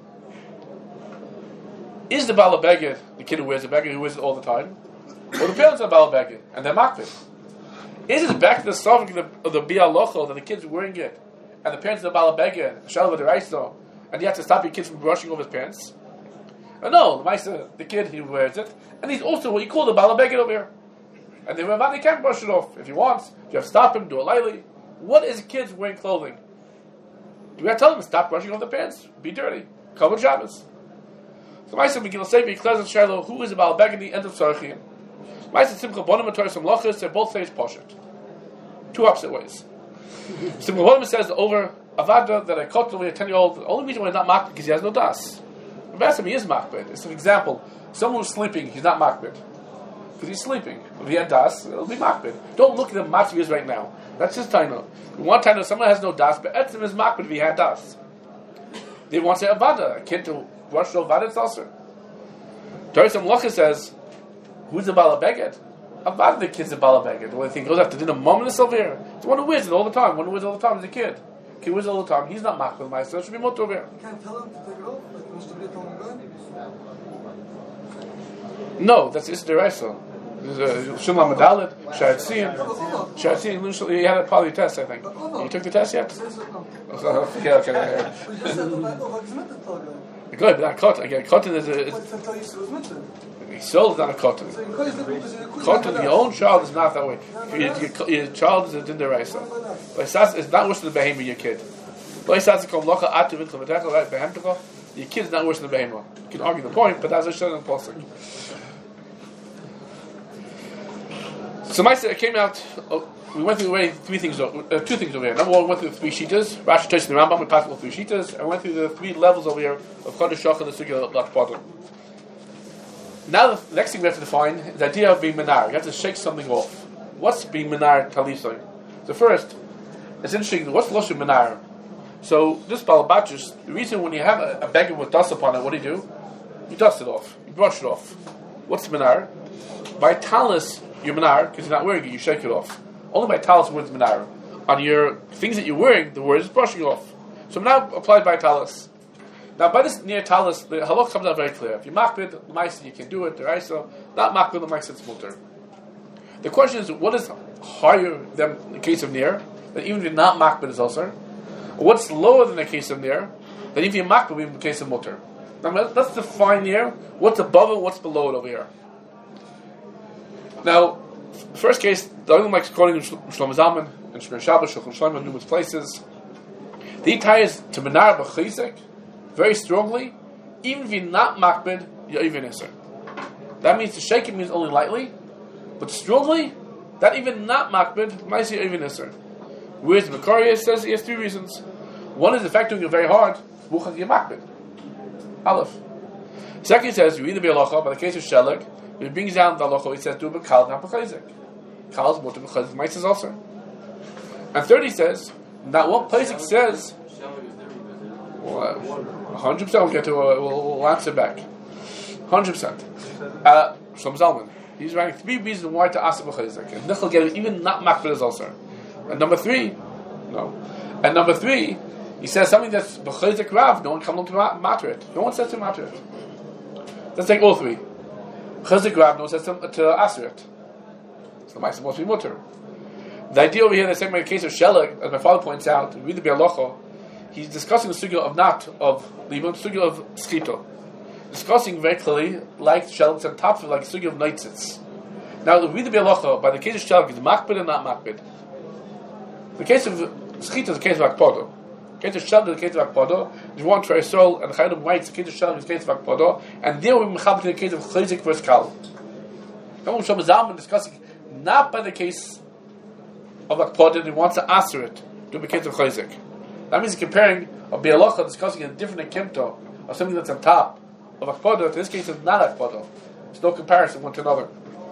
Is the Bala Beged the kid who wears the beged, who wears it all the time? Or the parents are Bala Beged, and they're makbid? Is it back to the subject of the, the Bialocho, that the kid's wearing it, and the parents are the Bala Beged, Shalva Deraiso, and you have to stop your kids from brushing off his pants? Uh, no, the Maisa, the kid, he wears it, and he's also what you call the Bala Beged over here. And the Ramadi can't brush it off if he wants. You have to stop him, do a laili. What is kids wearing clothing? Do we have to tell them stop brushing off the pants? Be dirty. Come with Shabbos. So Maisa Megillah Sevi, Klezat Shiloh, who is the Bala Beged, the end of Sarachin. Maisa Simcha Bonim and Torah Some Lochis, they both say it's Poshet. Two opposite ways. Simcha Bonim says over Avada that I caught over a ten-year-old, the only reason why he's not makbid because he has no das. But he is makbid. It's an example. Someone who's sleeping, he's not makbid. Because he's sleeping. If he had das, it'll be makbid. Don't look at the matzav he is right now. That's his taino. One time someone has no das, but etzim is makbid if he had das. They want to say avada, a kid to brush no avada, it's also. Torah Some Locha says, who's the Bala Beged? Avada, the kid's the Bala Beged. The only thing goes after dinner, mom and over here. It's one who wears it all the time. One who wears it all the time is a kid. Kid wears it all the time. He's not makbid, my son. Should be motor over here. You can't tell him to take it off. Like, wants to be telling him No, that's Isser Deraisa. Shulam Adalit, Shayatzin, Shayatzin. He had a poly test, I think. You took the test yet? Yeah, okay. Good, but not cotton. Again, cotton is a. What's the Torah was mitzvah? Is, soul is not a cotton. So you call it because you Cotton, your own child is not that way. Your, your, your child is a din deraisa. But it's not worse than the behemoth, your kid. Your kid is not worse than the behemoth. You can argue the point, but that's a shot in the pasuk. So my it came out. Oh, we went through already three things, uh, two things over here. Number one, we went through the three shitas. Rashi touched the Rambam. We passed all three shitas, and we went through the three levels over here of chodesh shach and the sugya of lakpada. Now the next thing we have to define is the idea of being menar. You have to shake something off. What's being menar talisai? So first, it's interesting. What's lashon menar? So this balabachus, the reason when you have a, a beggar with dust upon it, what do you do? You dust it off. You brush it off. What's menar? By talis, you're menar because you're not wearing it. You shake it off. Only by talis the word is menar. On your things that you're wearing, the word is brushing off. So now applied by talis. Now by this near talis, the halach comes out very clear. If you makbid, the ma'aseh you can do it. The raisa, not makbid, the ma'aseh it's mutter. The question is, what is higher than the case of near? That even if you're not makbid is also. What's lower than the case of near? That if you're makbid, in the case of mutter. Now let's define near. What's above it? What's below it over here? Now, first case, the only like quoting in Shlomo Zalman and Shmir Shabbos, Shulchan Shlomo, in numerous places. The ties to menar b'chizik very strongly. Even if you're not makbid, you're even iser. That means to shake it means only lightly, but strongly, that even not makbid might say even iser. Whereas the Makariah says he has three reasons. One is the fact doing it very hard. Muchach you're makbid. Aleph. Second, he says you either be halacha. By the case of Shelag, he brings down the halacha. He says do it b'kal not b'chizik. Kal is mutter b'chizik. Might says also. And third, he says that what Pesach says. one hundred percent we'll get to, uh, we'll, we'll answer back. one hundred percent. Uh, Shlomo Zalman, he's writing three reasons why to ask b'chizik. And Nichel get it, even not makbid is also. And number three, no. And number three, he says something that's b'chizik rav, no one comes along to matter it. No one says to matter it. Let's take all three. B'chizik rav, no one says to, to answer it. So the mice supposed to be mutter. The idea over here, the same way in the case of Shelag, as my father points out, read the Bialocha, he's discussing the sugya of not of libun, sugya of schito, discussing very clearly, like Shelag, on top of like sugya of noitzitz. Now, the read the Bialocha, by the case of Shelag, is makbid and not makbid. The case of schito is the case of akpodo. The case of Shelag is the case of akpodo. If you want to try soul and chayim whites, the case of Shelag is the case of akpodo, and there we mechabit in the case of chizik versus kal. Come on, Shlomo Zalman discussing not by the case of akpodo, and he wants to answer it to the case of chizik. That means comparing a bialocha discussing a different akimto or something that's on top of akpodo. In this case, it's not akpodo. There's no comparison one to another.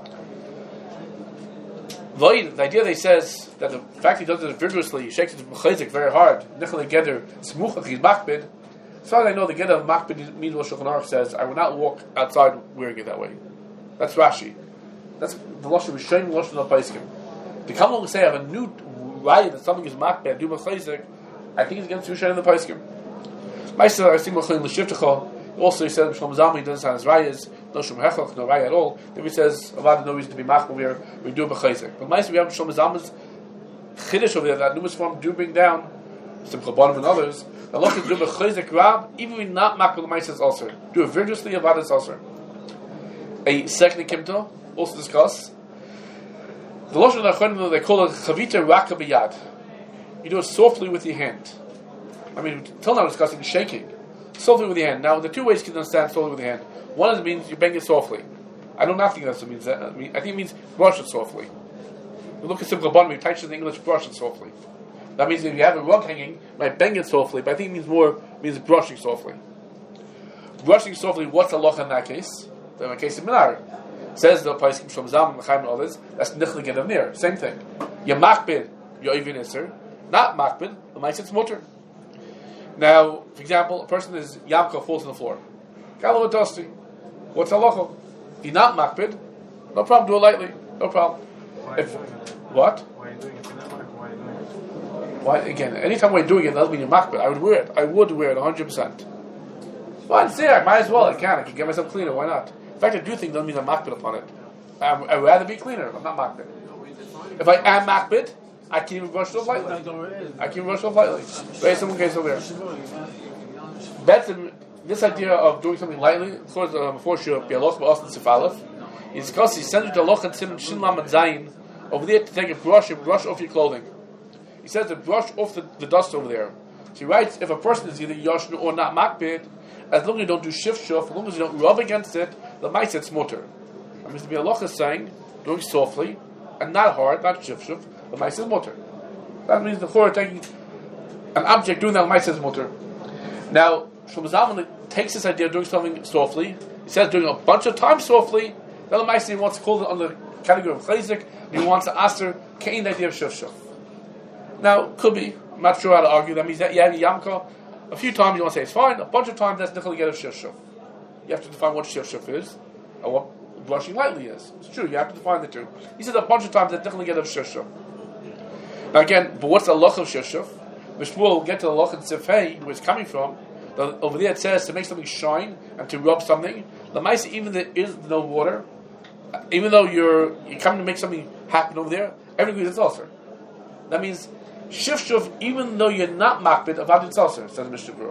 Void, the idea that he says that the fact he does it vigorously, he shakes it b'chizik very hard, nichel geder smuchach he's makbid. As far as I know, the geder of makbid means what Shulchan Aruch says. I will not walk outside wearing it that way. That's Rashi. That's the lashon Rishon, lashon of Paiskim. To come along and say I have a new raya that something is makbid, do b'chizik, I think it's against Rishon and the Paiskim. Ma'aser I think Machlim l'shivtecha. Also, he says Shlomo Zalman, he doesn't have his rayas, no shum hechach, no raya at all. Then he says, Avad, no reason to be machmir here, we do b'chayzik. But Ma'aser, we have Shlomo Zalman's chiddush over there, that numerous form do bring down, some Chabbanim and others, the law is do b'chayzik rab, even if we not machmir, the Ma'aser also. Do it vigorously, Avad is also. A second Kimto, also discuss, the law of they call it chavita raka b'yad. You do it softly with your hand. I mean, till now we're discussing shaking. Softly with your hand. Now, the two ways you can understand softly with your hand. One is it means you bang it softly. I know nothing else it means that. I, mean, I think it means brush it softly. You look at simple bottom, you touch it in English, brush it softly. That means if you have a rug hanging, you might bang it softly, but I think it means more, it means brushing softly. Brushing softly, what's the loch in that case? In the case of Minar. Says the Paiskim Shlomo Zalman, Chaim and others, that's nichel get of near. Same thing. You're makbid, you're even iser. Not makbid, the mice it's mutter. Now, for example, a person is yamko, falls on the floor. Got a little dusty. What's halacha? If you're not makbid, no problem, do it lightly. No problem. Why If, are you doing it? what? Why are you doing it? If you're not makbid, why are you doing it? Why, again, anytime we're doing it, doesn't mean you're makbid. I would wear it. I would wear it one hundred percent. Well, it's there. I might as well. I can. I can get myself cleaner. Why not? In fact, I do things doesn't mean I'm makbid upon it. I'm, I'd rather be cleaner. I'm not makbid. If I am makbid, I can even brush it off lightly. I can brush it off lightly. Wait, someone case over there. Betzim, this idea of doing something lightly, of course, uh, before sure, Bialoch, Ba'asn, Sifalef, is because he sends you to Loch and Sim, Shin Lam and Zayin, over there to take a brush and brush off your clothing. He says to brush off the, the dust over there. So he writes, if a person is either Yoshnu or not Makbid, as long as you don't do shift shuf, as long as you don't rub against it, the mice it's mutter. And Mister Bialoch is saying, doing softly, and not hard, not shift shuf, the mice is mutter. That means the Chor taking an object, doing that, the mice is mutter. Now, Shlomo Zalman takes this idea of doing something softly, he says doing a bunch of times softly, then the mice he wants to call it under the category of chayzik, and he wants to aster kain the idea of shift shuf. Now, could be, I'm not sure how to argue, that means that you have a yamka, a few times you want to say it's fine, a bunch of times that's difficult to get a shift shuf. You have to define what shift shuf is, and what brushing lightly is. It's true, you have to define the two. He says a bunch of times that's difficult to get a shift shuf. Now again, but what's the loch of shift shuf? Which we'll get to the loch in Sifhei, where it's coming from. The, over there it says to make something shine and to rub something. The mice, even there is no water, even though you're you're coming to make something happen over there, everything is also. That means shift shuf, even though you're not makbid of adin salser, says Mishnah Berurah.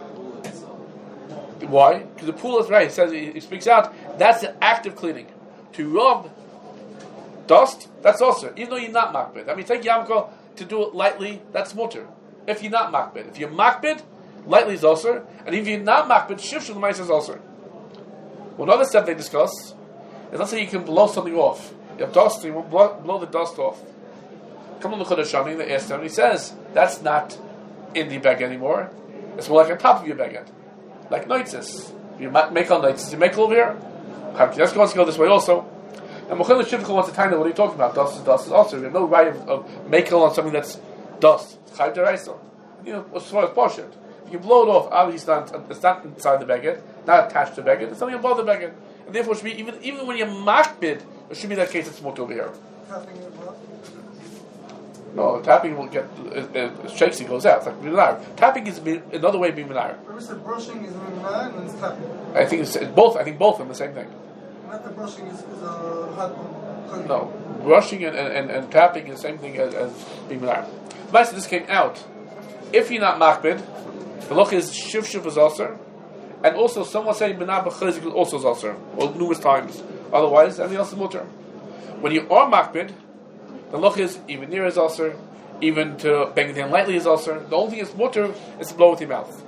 Why? Because the pool is right. It says he speaks out. That's the act of cleaning. To rub dust, that's also. Even though you're not makbid. I mean, take yamko to do it lightly. That's mutter. If you're not makbid, if you're makbid, lightly is also. And if you're not makbid, shift shuf the mice is also. Well, another step they discuss is, let's say you can blow something off. You have dust, and you want to blow, blow the dust off. Come on the Chodesh Shani, they asked him, and he says, that's not in the bag anymore. It's more like on top of your baguette. Like noitzis. You make on noitzis. You make over here. Let's go, let's go this way also. And Mechil Shivcha wants to tell you what are you talking about? Dust is dust is also. You have no right of, of making on something that's dust. It's Chayv Deraisa. You know, as far as Poshet. You can blow it off, obviously it's not, it's not inside the baguette, not attached to the baguette, it's something above the baguette. And therefore, it should be, even, even when you're makbid, it should be that case it's more over here. Tapping it well. No, tapping will get, it, it shakes, it goes out. It's like minar. Tapping is another way of being minar. But we said brushing is minar and then it's tapping. I think it's, it's both, I think both are the same thing. Not the brushing is, is a hot one. No, brushing and, and, and, and tapping is the same thing as, as being minar. But this came out. If you're not makbid, the look is shiv shiv is also, and also someone saying minar b'chazik also is also, or numerous times. Otherwise, everything else is mutter. When you are makbid, the look is even near is also, even to bang it down lightly is also. The only thing is mutter is to blow with your mouth.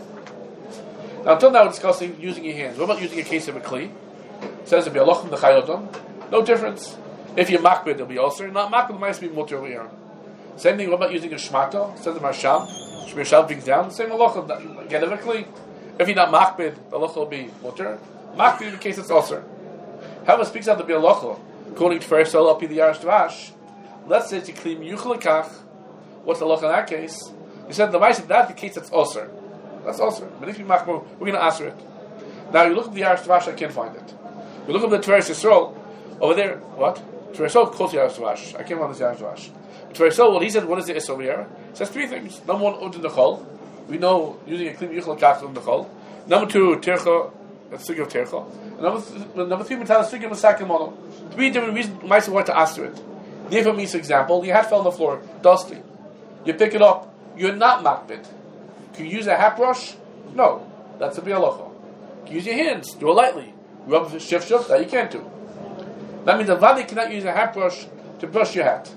Now, until now, we're discussing using your hands. What about using a case of a kli? It says to be a lochem the chayodom. No difference. If you're makbid, it'll be also. Not makbid, might be mutter over here. Same thing. What about using a shmata? It says the Marshal. Shmir brings down. Same halacha. Get a kli. If you're not makbid, the halacha will be mutter. Makbid in the case it's also. However, it speaks out to be a halacha. According to First Sol, the Yarish Dvash. Let's say it's a kli miyuch lekach. What's the halacha in that case? He said the mice in that the case that's also. That's also. But if you makbid, we're going to answer it. Now you look at the Yarish Dvash, I can't find it. You look at the Teres Yisrael over there. What? Teres Yisrael calls the Yarish Dvash. I can't find this Yarish Dvash. Teres Yisrael, what he said, what is the is over here? It says three things. Number one, udin dechol. We know using a kli miyuch lekach udin dechol. Number two, tircha. That's sugi of tircha. Number th- number three, metal sugi of masakim mono. Three different reasons mice want to answer it. Therefore, means for example, your hat fell on the floor, dusty. You pick it up. You're not makbid. Can you use a hat brush? No, that's a bialocha. Can you use your hands? Do it lightly. Rub the shift shift. That you can't do. That means a vadi cannot use a hat brush to brush your hat.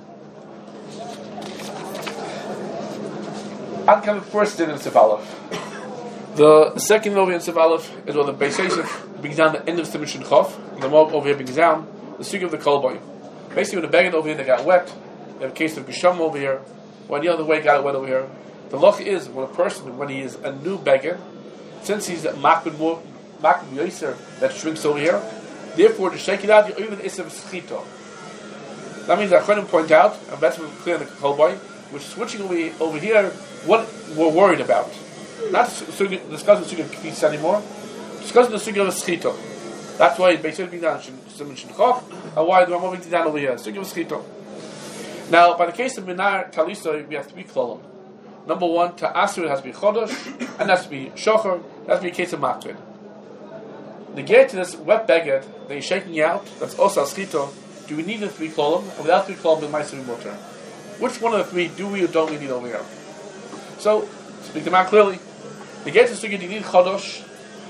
I'll come first in Sif Aleph. The second over in Sif Aleph is where the Beis Yosef brings down the end of Siman Shin Chof. And the mob over here brings down the sugi of the kolboy. Basically, when the baguette over here they got wet, they have a case of gesham over here, or any other way got it wet over here. The loch is when a person, when he is a new baguette, since he's a makbid more makbid yoser that shrinks over here, therefore to shake it out, you even is of schito. That means I couldn't point out, and that's what we're clear in the kolboy, we're switching over, over here what we're worried about. Not discussing the sugi of kfis anymore, discussing the sugi of schito. That's why basically being down Siman Shin Chof, and why the Rambam brings it down over here. Sugi of schito. Now, by the case of minar kalisa, we have three klolim. Number one, to asur it has to be chodesh, and that has to be shocher, that has to be a case of makbid. The get to this wet baguette that you're shaking out, that's also schito. Do we need the three klolim? And without three klolim, it might be mutter. Which one of the three do we or don't we need over here? So, speak them out clearly. The get to sugi, do you need chodesh?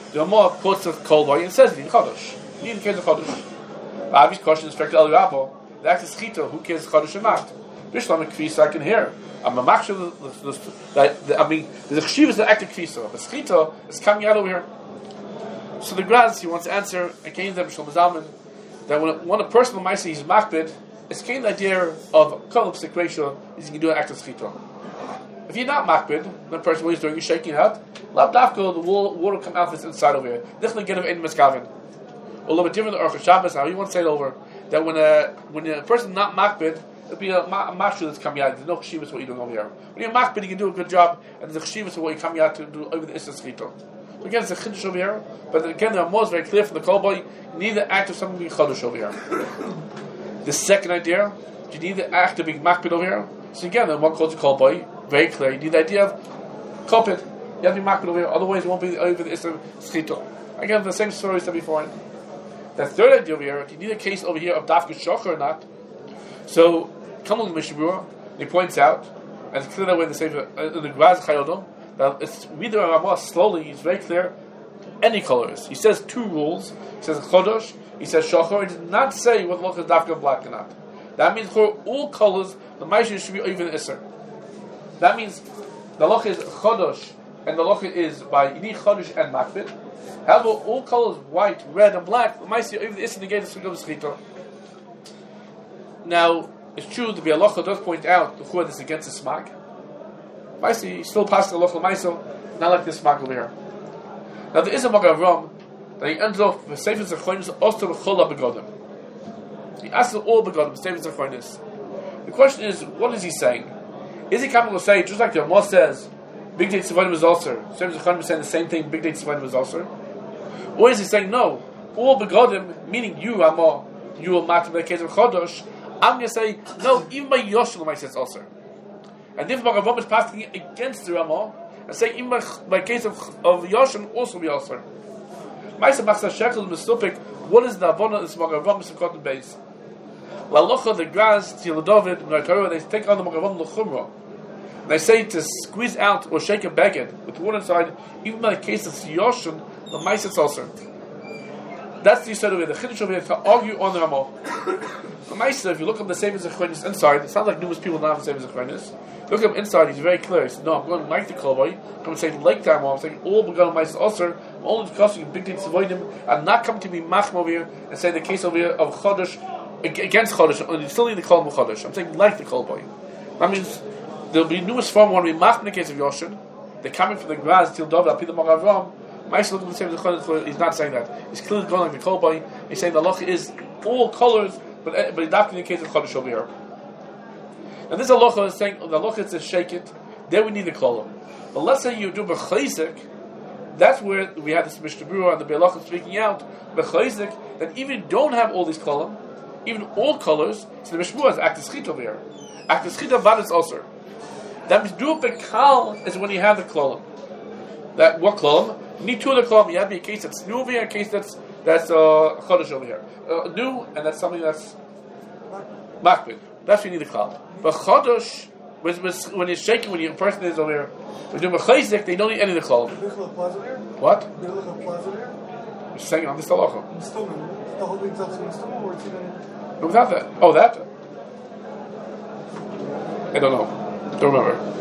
the Ramah quotes the Kol Boy and says, "In Chodesh, you in case of Chodesh." Obvious question is straight to El Rabbo. The act is Chita. Who cares Chodesh or not? Bishlam and Kvisa I can hear. I'm a machshav. I mean, there's a chshivas that act of Kvisa, but Chita is coming out over here. So the Graz, he wants to answer, and came to Bishlam Zalman, that when, when a person of Maisi is makbid, it's kind of the idea of kolab sekresha is you can do an act of Chita. If you're not makbid, the person what he's doing is shaking out. Lab dafko, the water come out this inside over here. Dichli get of in miskavin. A little bit different than Orcha Shabbos. How you want to say it over that when a when a person not makbid, it'll be a, a mashu that's coming out. There's no chshivas what you're doing over here. When you're makbid, you can do a good job, and there's a chshivas what you're coming out to do over the issa schito. So again, it's a chiddush over here, but again, the Ramah is very clear from the Kol Boy. You need the act of something being chodesh over here. The second idea, you need the act of being makbid over here. So again, the Ramah calls the Kol Boy very clear. You need the idea of kopit. You have to be makbid over here, otherwise it won't be over the issa schito. Again, the same story said before. The third idea over here, do you need a case over here of dafka shocher or not? So, come on the Mishabura, he points out, and it's clear that way in the Sefer, in the Graz Chayodom, that it's read the Ramah slowly, he's very clear, any colors. He says two rules, he says chodosh, he says shocher, he does not say what look is dafka black or not. That means for all colors, the Maishah should be even Isser. That means the loch is chodosh, and the loch is by Yini chodosh and makbid. However, all colors, white, red, and black, the Maisi over the Isser negated to Schita. Now, it's true the Bialacha does point out the Chua is against the Smag. Maisi still passes the Lochel Maiso, not like this Smag over here. Now, there is a Magen Avraham that he ends off with Sefer Zechonis Oster Chola Begodim. He asks all Begodim, Sefer Zechonis. The question is, what is he saying? Is he coming to say, just like the Ramah says, Big Day Tzivonim is also, Sefer Zechonim is saying the same thing, Big Day Tzivonim is also? Or is he saying, no, all begodim, meaning you, Ramah, you will matter in the case of Chodosh, I'm going to say, no, even by Yoshel, my says also. And if Magen Avraham is passing against the Ramah, and saying, even by, by case of, of Yoshel, also be also. Maisa Machsa Shekel, Mestupik, what is the Avona of this Magen Avraham, Mister Cotton base? La Locha, the Graz, Til David, Notorah, they take on the Magen Avraham L'chumra. They say to squeeze out or shake a baguette with water inside, even by the case of Yoshel, the Maisa also. That's the sort of the Chiddush over here to argue on the Ramah. The Maisa, if you look up the Sefer Zechonis inside, it sounds like numerous people now have the Sefer Zechonis. Look up inside, he's very clear. He says, no, I'm going like the Kol Boy, I'm going to say like the Ramah, I'm saying all begun Maisa also, I'm only discussing big things to avoid him, and not come to be Machm over here and say the case over here of Chodesh against Chodesh, and you still need the Kol Boy Chodesh. I'm saying like the Kol Boy. That means there'll be numerous form when we Machm in the case of Yoshin, they're coming from the Graz till David, Apid the Magen Avraham. Maisa looking at the same Zechonis, he's not saying that. He's clearly going like the Kol Boy. He's saying the loch is all colors, but but he's not in the case of Chodesh over here. Now this halacha is saying the halacha is to shake it. Then we need the kolam. But let's say you do b'chayzik. That's where we have this Mishnah Berurah and the Bialacha speaking out b'chayzik that even don't have all these kolam, even all colors. So the Mishnah Berurah is active schita over here. Active schita vadis also. That means do bekal is when you have the kolam. That what kolam? You need two of the kolam. You have a case that's new over here, a case that's that's uh, chodesh over here, uh, new, and that's something that's makbid. That's when you need the kolam. But chodesh, when you're shaking, when your person is over here, when you're doing chayzik, they don't need any of the kolam. What? You're saying on this halacha. No, without that. Oh, that. I don't know. Don't remember.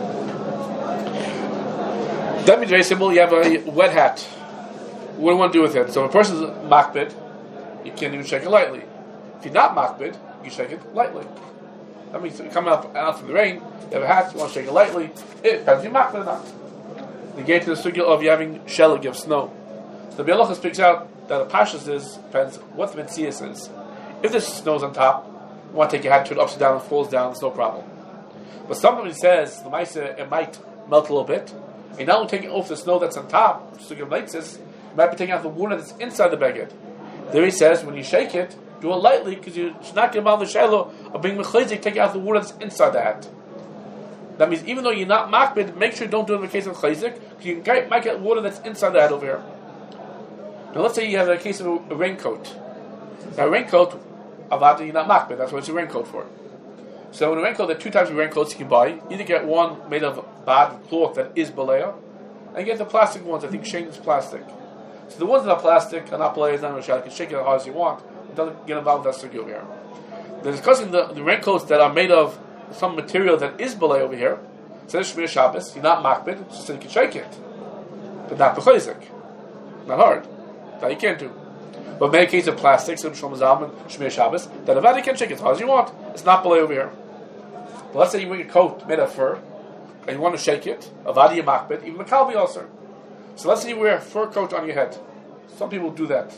That means very simple. You have a wet hat. What do you want to do with it? So if a person's makbid, you can't even shake it lightly. If you're not makbid, you shake it lightly. That means you're coming out, out from the rain, you have a hat, you want to shake it lightly, it depends if you're makbid or not. The gate to the sugya of you having shelig of snow. The Bialacha speaks out that the pashas is, depends what the Metzias is. If there's snow's on top, you want to take your hat, turn it upside down and falls down, it's no problem. But somebody says, the Maisa, it might melt a little bit. And not only taking off the snow that's on top, which is you might be taking out the water that's inside the baguette. There he says, when you shake it, do it lightly, because you should not get out the shelo of being mechazik, taking out the water that's inside the hat. That means even though you're not makbid, make sure you don't do it in the case of chazik, because you can, might get water that's inside the hat over here. Now let's say you have a case of a, a raincoat. Now a raincoat, avada, you're not makbid, that's what it's a raincoat for. So in a raincoat, there are two types of raincoats you can buy. Either get one made of bad cloth that is balea, and you get the plastic ones. I think Shane is plastic. So the ones that are plastic are not blades, not mashal. You can shake it as hard as you want. It doesn't get involved with that sugi over here. They're discussing the, the raincoats that are made of some material that is belay over here. So it's Shmir Shabbos. You're not makbid, it's just that you can shake it. But not b'chayzik. Not hard. That you can't do. But in many cases of plastics, and Shlomo Zalman, Shmir Shabbos, that a you can shake it as hard as you want. It's not belay over here. But let's say you bring a coat made of fur, and you want to shake it, avadi makbid, even the kalbi also. So let's say you wear a fur coat on your head. Some people do that.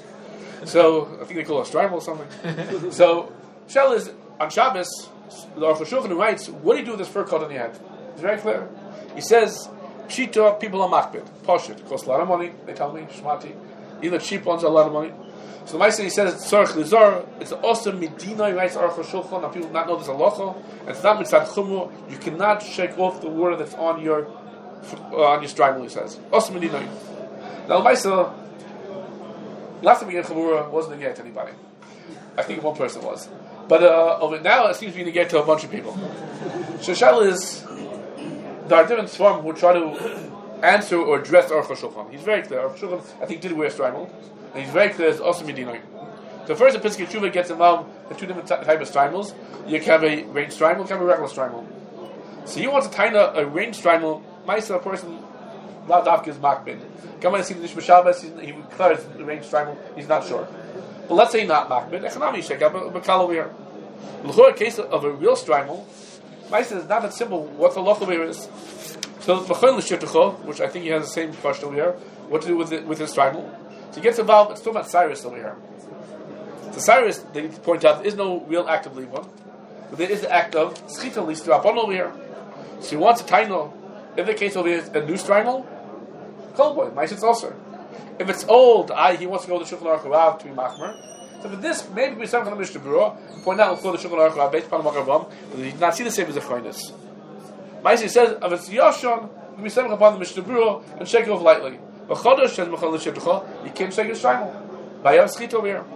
So I think they call it a stripe or something. So Shell is on Shabbos. The Aruch HaShulchan writes, "What do you do with this fur coat on your head?" It's very clear. He says, "Pshita, people are makbid. Poshut, it costs a lot of money. They tell me shmati. Even the cheap ones are a lot of money." So the Maaseh, he says it's tzarich lizar. It's also medina. He writes Aruch HaShulchan. Now people do not know this halacha. And it's not mitzad chumru. You cannot shake off the water that's on your uh, on your straddle. He says also medina. Now the Maaseh, last time we get chavura wasn't a get to anybody. I think one person was. But uh, over now, it seems to be negate to a bunch of people. Shashal is, there are different forms who try to answer or address Aruch HaShulchan. He's very clear. Aruch HaShulchan, I think, did wear a strimal. And he's very clear, it's also Medinoi. So first, the Pesach Tshuva gets involved in two different types of strimals. You can have a range strimal, you can have a regular strimal. So he wants to tie a, a range strimal. Myself, a person, not Dafka is Makbid. Come on and see the Nishma Shabbos, he declares the range strimal, he's not sure. But let's say not Makbid, Echanami shake up a Bakal over here. In case of a real strimal, Maisa is not that simple what the local here is. So, which I think he has the same question over here, what to do with it, with his strimal. So he gets involved, it's talking about Cyrus over here. So Cyrus, they point out, there is no real act of leaving, but there is the act of Schita Listrapon over here. So he wants a taino. In the case over here, a new strimal, Kolboy, Maisa it's also. If it's old, I, he wants to go to Shulchan Aruch Rav to be Machmer. So for this, maybe we some kind of Mishnah Berurah, point out before the Shulchan Aruch Rav, based upon the Magavam, but he did not see the same as the Choinus. Maisi says, if it's Yoshon, we some upon the Mishnah Berurah and shake it off lightly. But Chodosh says, you can't shake it strimal. Bayav Schit over here.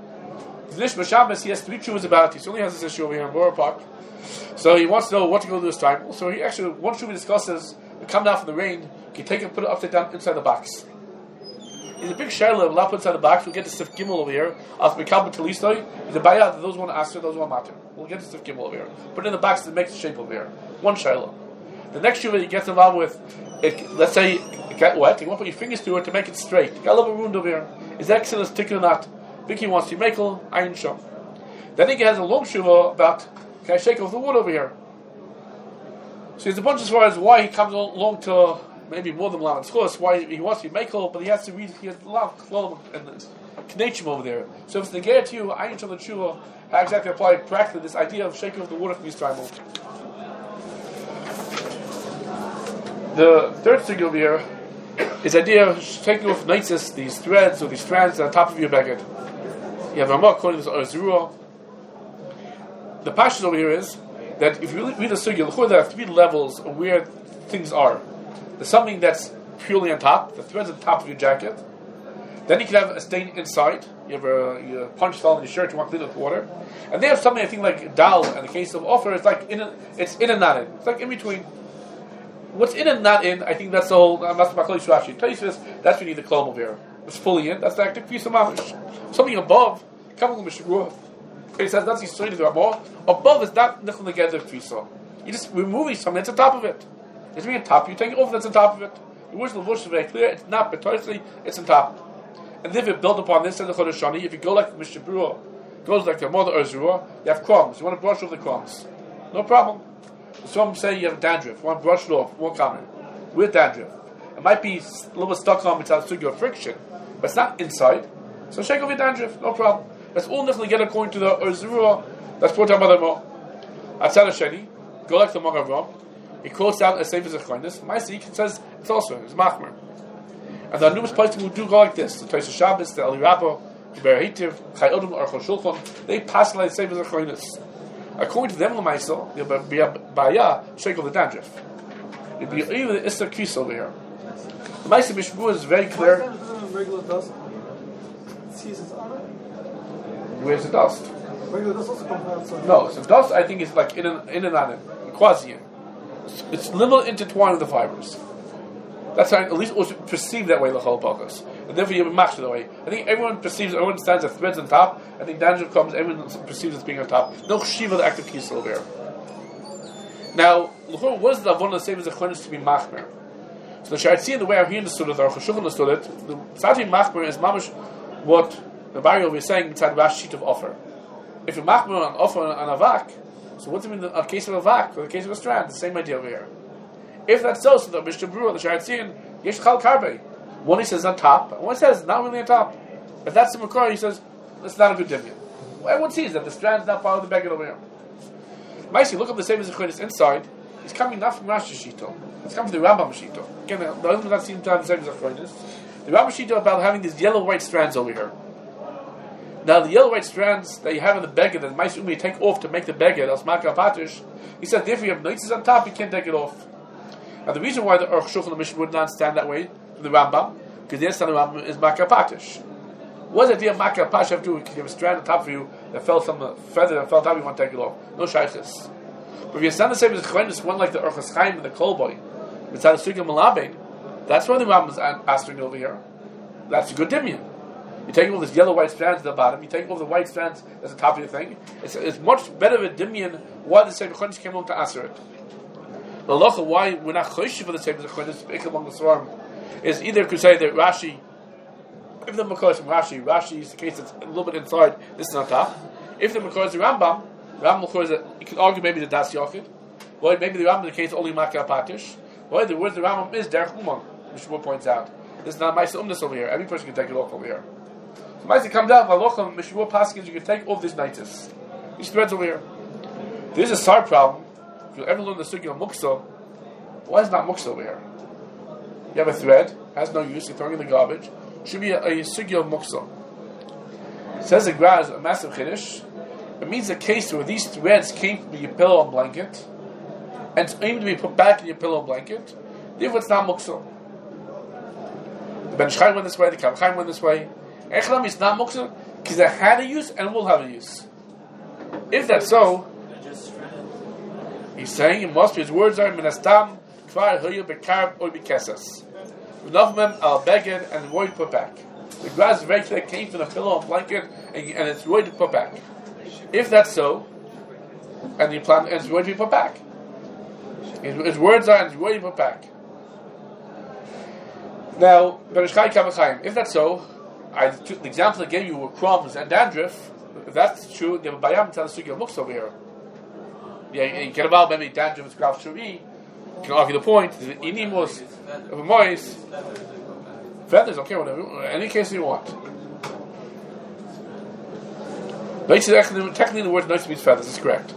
The Nishma Shabbos, he has three chuvas about it. He only has this issue over here in Borough Park. So he wants to know what to go do with strimal. So he actually, one shuva discusses, we come down from the rain, you can take it and put it upside down inside the box. He's a big shaila of lap inside the box. We'll get to Sif Gimel over here. After we come to Listoi, he's a bayat. Those want to answer, those want matter. We'll get to Sif Gimel over here. Put it in the box to make the shape over here. One shaila. The next shuva he gets involved with, it, let's say it got wet. You want to put your fingers through it to make it straight. You got a little wound over here. Is that excellent sticky or not? Vicky wants to make a iron shom. Then he has a long shuva about, can I shake off the wood over here? So there's a bunch as far as why he comes along to maybe more than Laman's Chos, why he wants to be Michael, but he has to read, he has a lot of Klom and Knechim over there. So if it's negated to you, Ayin Shal Tshuva, how exactly apply practically this idea of shaking off the water from his trimal. The third thing over here is the idea of shaking off nitzes, these threads or these strands on top of your baguette. You have Ramah calling this Arzurah. The passion over here is that if you read the Sugya, there are three levels of where things are. There's something that's purely on top, the thread's on top of your jacket. Then you can have a stain inside. You have a, your punch fell in your shirt, you want to clean it with water. And they have something, I think, like dal, in the case of offer, it's like in a, it's in and not in. It's like in between. What's in and not in, I think that's the whole, I'm not about Rashi. Taisvis, that's when you need the klom over here. It's fully in, that's the active piece of mamish. Something above, coming with Mishruah. It says that's the straight of the Ramah. Above is not nichel together tfisa. You're just removing something that's on top of it. It's being on top, you take it off that's on top of it. The words of the Vush is very clear, it's not, but totally, it's on top. And if you build upon this, and the Chodesh Shani, if you go like Mishnah Berurah, goes like the mother Erzurah, you have crumbs, you want to brush off the crumbs. No problem. Some say you have dandruff, you want to brush it off, more common. With dandruff. It might be a little bit stuck on without sugar friction, but it's not inside. So shake off your dandruff, no problem. That's all nothing to get according to the Erzurah, that's brought down by the Mo. Atzad Shani, go like the Magavam. He quotes out as safe as a kindness. Maisi says it's also it's machmer. And there are numerous places who do go like this. The Tosha Shabbos, the Eli Rabba, the Ber Hitiv, Chai Odom, Aruch HaShulchan. They pass like safe as a kindness. According to them, Lamaisa, the Baya shake of the dandruff. It'd be even the Issa Kis over here. The Maisi Mishbu is very clear. Regular dust. Seasons on it. Where's the dust? Regular dust also comes outside. No, so dust I think is like in and in and on it, quasi in. It's little intertwined with the fibers. That's how at least it was perceived that way, the whole pachas. And therefore you have a machshir that way. I think everyone perceives, everyone understands that threads on top. I think dandruff comes, everyone perceives it being on top. No shiva the active kisel over here. Now, what is the one of the same as the chronis to be machmer? So the Sharetzi, the way how he understood it, or Chashuch understood it, the Tzadi machmer is mamish what the Barrio was saying inside the Rash sheet of offer. If you machmer on offer on a vak, so what's it mean in the case of a vak or the case of a strand? The same idea over here. If that's so, so the Mishnah Berurah, the Sharetzi, yesh chal karbe. One he says on top, and one says not really on top. If that's the Makor, he says it's not a good dimyan. Everyone sees that the strand's not part of the beggar over here. Maisi, look up the same as the Chaynis inside. He's coming not from Rashi Shito. It's coming from the Rambam Shito. Again, the other one that seems to have the same as the Chaynis. The Rambam Shito about having these yellow white strands over here. Now the yellow white strands that you have in the beggar that Maisi Umi take off to make the beggar, that's Maka Patish. He said, therefore you have noises on top, you can't take it off. Now the reason why the Aruch Shulchan Mishnah would not stand that way from the Rambam, because the answer the Rambam is Maka Patish. What does the idea of Maka Patish have to do? Because you have a strand on top for you that fell from the feather that fell on top, you want to take it off. No shaykhis. But if you stand the same as the Chaynis, one like the Orchos Chaim and the Kolboy, beside the Sugya Malabein, that's why the Rambam is answering over here. That's a good dimyan. You take all these yellow white strands at the bottom, you take all the white strands at the top of your thing. It's, it's much better of a dimyan why the same Chaynis came along to answer it. The halacha why we're not choishiv for the same as the Chaynis, speak among the Svarim, is either could say that Rashi, if the Makor is from Rashi, Rashi is the case that's a little bit inside, this is on top. If the Makor is the Rambam, Rambam Makor is that you could argue maybe the Das Yochid, or maybe the Rambam is the case only Makar Patish, or the words the Rambam is Derech Uman, which Shmuel points out. This is not Maisa Umnus over here. Every person can take it off over here. So Maisa comes out, Valocham, Mishmur Paskins, you can take off these nights. These threads over here. There's a side problem. If you ever learn the Sugya of Muksa, why is it not Muksa over here? You have a thread, has no use, you're throwing in the garbage. Should be a, a Sugya of Muksa. It says the Gra is a massive Kiddush. It means a case where these threads came from your pillow and blanket, and it's aimed to be put back in your pillow and blanket. Therefore, it's not Muksa. The Ben Shchai went this way, the Kav Chaim went this way. Echlam is not Muksa because it had a use and will have a use. If that's so, he's saying it must be his words are Minastam, Kvar, Hoyo, Bekarb, or Bekesas. Enough of them are begged and void put back. The grass is very clear, came from the pillow and blanket, and, and it's void to put back. If that's so, and you plan, and it's void to be put back. His, his words are, and it's void to put back. Now, Bereshchai Kavachayim, if that's so, I, the example I gave you were crumbs and dandruff. If that's true, you have a bayam tell the Sugya Muksa over here. Yeah, you can about maybe dandruff is graf shuri. You can argue the point. Inimus, mois, feathers, okay, whatever. Any case you want. Technically, the word noitz means feathers. That's correct.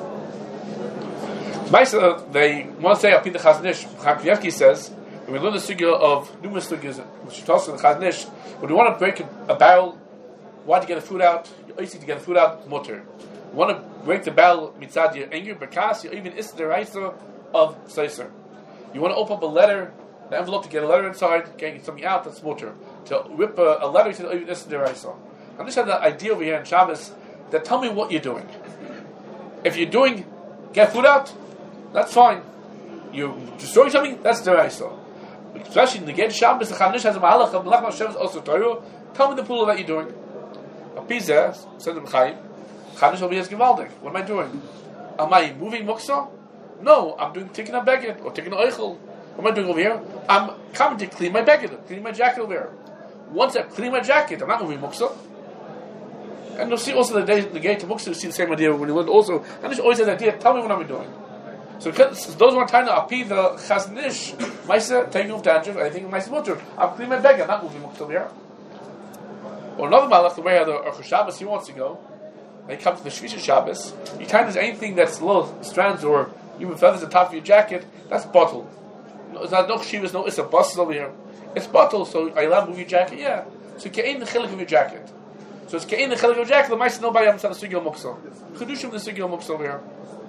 Maisa, they want to say Alpin the Chaznish. Chaim says when we learn the sugya of numerous sugyas, which you talk to the Chaznish, when you want to break a, a barrel, why do you get the food out? You easy to get the food out, mutter. You want to break the barrel mitzad your anger, bekas, you even is the raisa of seiser. You want to open up a letter, the envelope to get a letter inside, getting something out, that's mutter. To rip a, a letter to even is the raisa. I just have the idea over here in Shabbos that tell me what you're doing. If you're doing get food out, that's fine. You're destroying something, that's the raisa. Especially in the Ged Shabbos, the Chanish has a mahalach of Melech Hashem is also Torah. Tell me the pool that you're doing. A pizza, said the Chaim, Chanish over here is Givaldik. What am I doing? Am I moving Muksa? No, I'm doing taking a beged or taking a eichel. What am I doing over here? I'm coming to clean my beged, clean my jacket over here. Once I clean my jacket, I'm not moving Muksa. And you'll see also the day the gate to Muksa, you see the same idea when you learn also. Chanish always has the idea, tell me what I'm doing. So those who are trying to api the chaznish, Maisa taking off dandruff, I think Maisa mutter. I'm cleaning my bag, I'm not moving up to here. Or another malach, the way how the Aruch Shabbos he wants to go, when he comes to the Shvisha Shabbos, he kind of anything that's little strands or even feathers on top of your jacket, that's bottle. It's not no shivas, no, it's a bus over here. It's bottle, so are you allowed to move your jacket? Yeah. So ke'ein the chilik of your jacket. So it's ke'ein the chilik of your jacket, the Maisa no bayam tzad the sugya muksa. Chedushim the sugya muksa over here.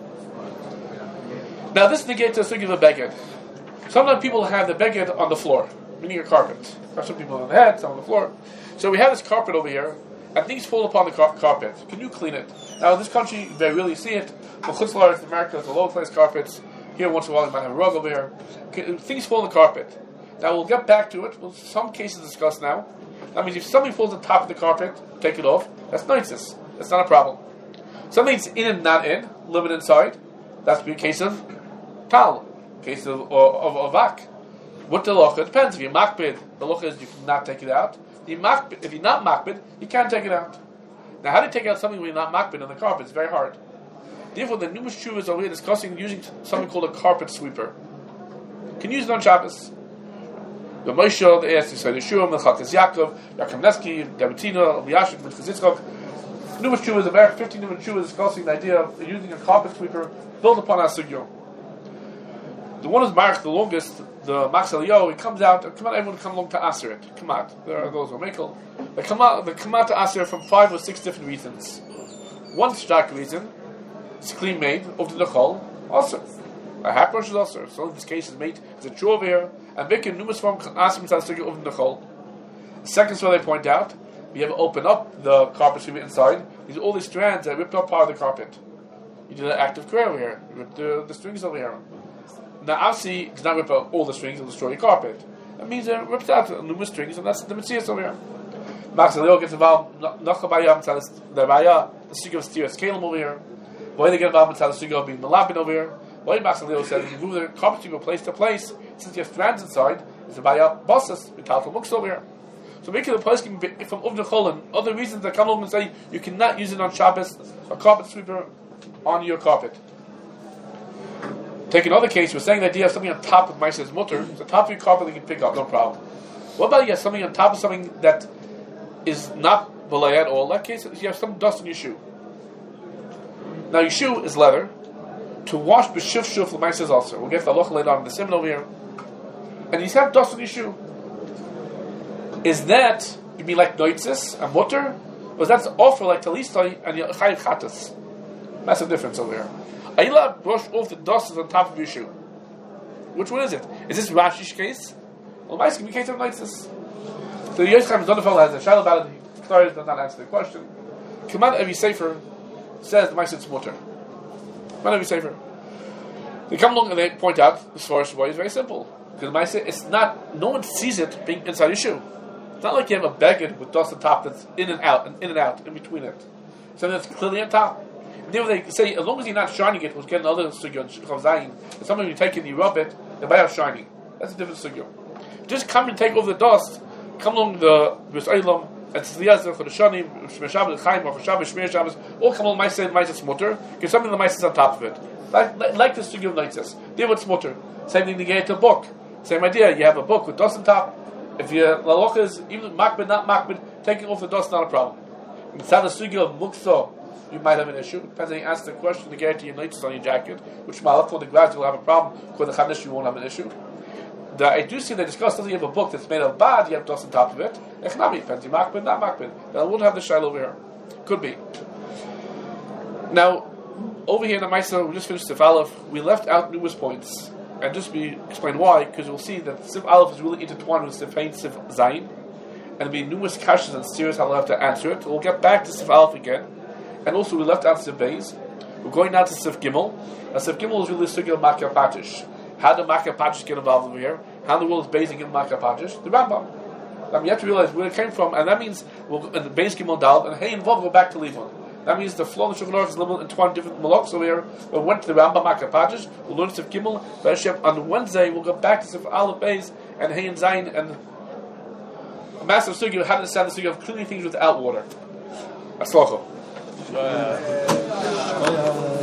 Now this negates the sugya of the beged. Sometimes people have the beged on the floor, meaning a carpet. Some people on the head, some on the floor. So we have this carpet over here, and things fall upon the car- carpet. Can you clean it? Now in this country, you very rarely see it. But Chutz La'aretz, America, the low class carpets. Here once in a while you might have a rug over here. Things fall on the carpet. Now we'll get back to it. We'll some cases discussed now. That means if somebody falls on top of the carpet, take it off. That's noises. That's not a problem. Something's in and not in, live it inside. That's be a case of tal, case of of, of avak. What the locha? It depends. If you're makbid, the locha is you cannot take it out. If you're, makbid, if you're not makbid, you can't take it out. Now, how do you take out something when you're not makbid on the carpet? It's very hard. Therefore, the numerous shuvas over here discussing using something called a carpet sweeper. You can use it on Shabbos. The Moshe, the Eretz Yisrael, Yeshua, Melchakes Yaakov, Yaakov Nesky, Davitina, Eliashib, Mitzvah Yitzchak. Numerous shuvas, about fifteen numerous shuvas discussing the idea of using a carpet sweeper built upon our sugyo. The one is marked the longest, the Max Eliyahu, it comes out, come out, everyone come along to Aser it. Come out. There are those who are Mekel. They come out, they come out to Aser from five or six different reasons. One stark reason, it's clean made, over the Chol, also. A hat brush is also. So in this case, it's made, it's a true over here, and making numerous form Aser mitzvah sugyo over the Chol. The second story they point out, we have to open up the carpet sweeper inside, these all these strands that ripped up part of the carpet. You did an active career over here, you ripped the, the strings over here. Now, obviously, it does not rip out all the strings, it'll destroy your carpet. That means it rips out numerous strings, and that's the Metzias over here. Max Leo gets involved, Nachabayam, the Raya, the Suga of Steer Kalim over here. Why they get involved in the Suga of being Malabin over here. Why Max Leo says, if you move the carpet sweeper place to place, since you have strands inside, it's a Raya Bossas, Vital Mux over here. So making the place can be from Uvna Cholan, other reasons that come along and say you cannot use it on Shabbos, a carpet sweeper on your carpet. Take another case, we're saying the idea of something on top of Maisa's mutter, the top of your carpet you can pick up, no problem. What about you have something on top of something that is not belay at all? In that case, you have some dust in your shoe. Now your shoe is leather. To wash b'shuf shuf l'Maisa's also. We'll get the loch later on in the simon over here. And you have dust in your shoe. Is that, you mean like noitzis and mutter? Or is that offer like talistai and chayiv chatas? Massive difference over here. Are you allowed to brush off the dust that's on top of your shoe? Which one is it? Is this Rashi's case? Well, mice can be case of noitzis. So the Yoshcham Zonderfeld has a shadow about it. He started does not answer the question. Command every sefer says the mice it's mutter. Command every sefer. They come along and they point out the source why it's very simple. Because the mice it's not, no one sees it being inside your shoe. It's not like you have a baguette with dust on top that's in and out, and in and out, in between it. Something that's clearly on top. Therefore, they say, as long as you're not shining it, we'll get another sugyo on Chav Zayin. If something you take and you rub it, the bayah shining. That's a different sugyo. Just come and take over the dust, come along the Bris Eilam, and Tzliyazer for the Shanim, Shmir Shabbos, Chaim, or for Shabbos, Shmir Shabbos, all come along Maisa and Maisa Smutter, get something the Maisa on top of it. Like, like, like the sugyo of Noitzes. Therefore, it's Smutter. Same thing to get a book. Same idea, you have a book with dust on top. If your laloch is even makbid, not makbid, taking off the dust, not a problem. Inside the sugyo of Mukso, you might have an issue. Depends on you ask the question to guarantee your noitzes on your jacket, which malach for the grads will have a problem. For the chadash you won't have an issue. The, I do see they discuss that you have a book that's made of bad, you have dust on top of it. Echnami, depends, you makbid, not makbid. Then I wouldn't have the shiloh over here. Could be. Now, over here in the Maisa, we just finished Sif Aleph. We left out numerous points. And just be explain why, because we'll see that Sif Aleph is really intertwined with Sif Hein, Sif Zayin. And there'll be numerous questions and series I'll have to answer it. We'll get back to Sif Aleph again. And also we left out Sif Beis. We're going now to Sif Gimel. And Sif Gimel is really Sugya Makar Patish. How did Makar Patish get involved over here? How in the world is Beis in Makar Patish? The Rambam. I mean, you have to realize where it came from, and that means we'll, in the Beis Gimel Dal, and hey, involved, go back to Levon. That means the flow of the Shulchan Aruch is a little entwined different malachs over here. We went to the Rambam Makar Patish. We'll learn Sif Gimel. On Wednesday, we'll go back to Sif Aleph Beis and Hey and Zayin and a massive Sugya. How to understand the Sugya of cleaning things without water. Aslacha. Uh,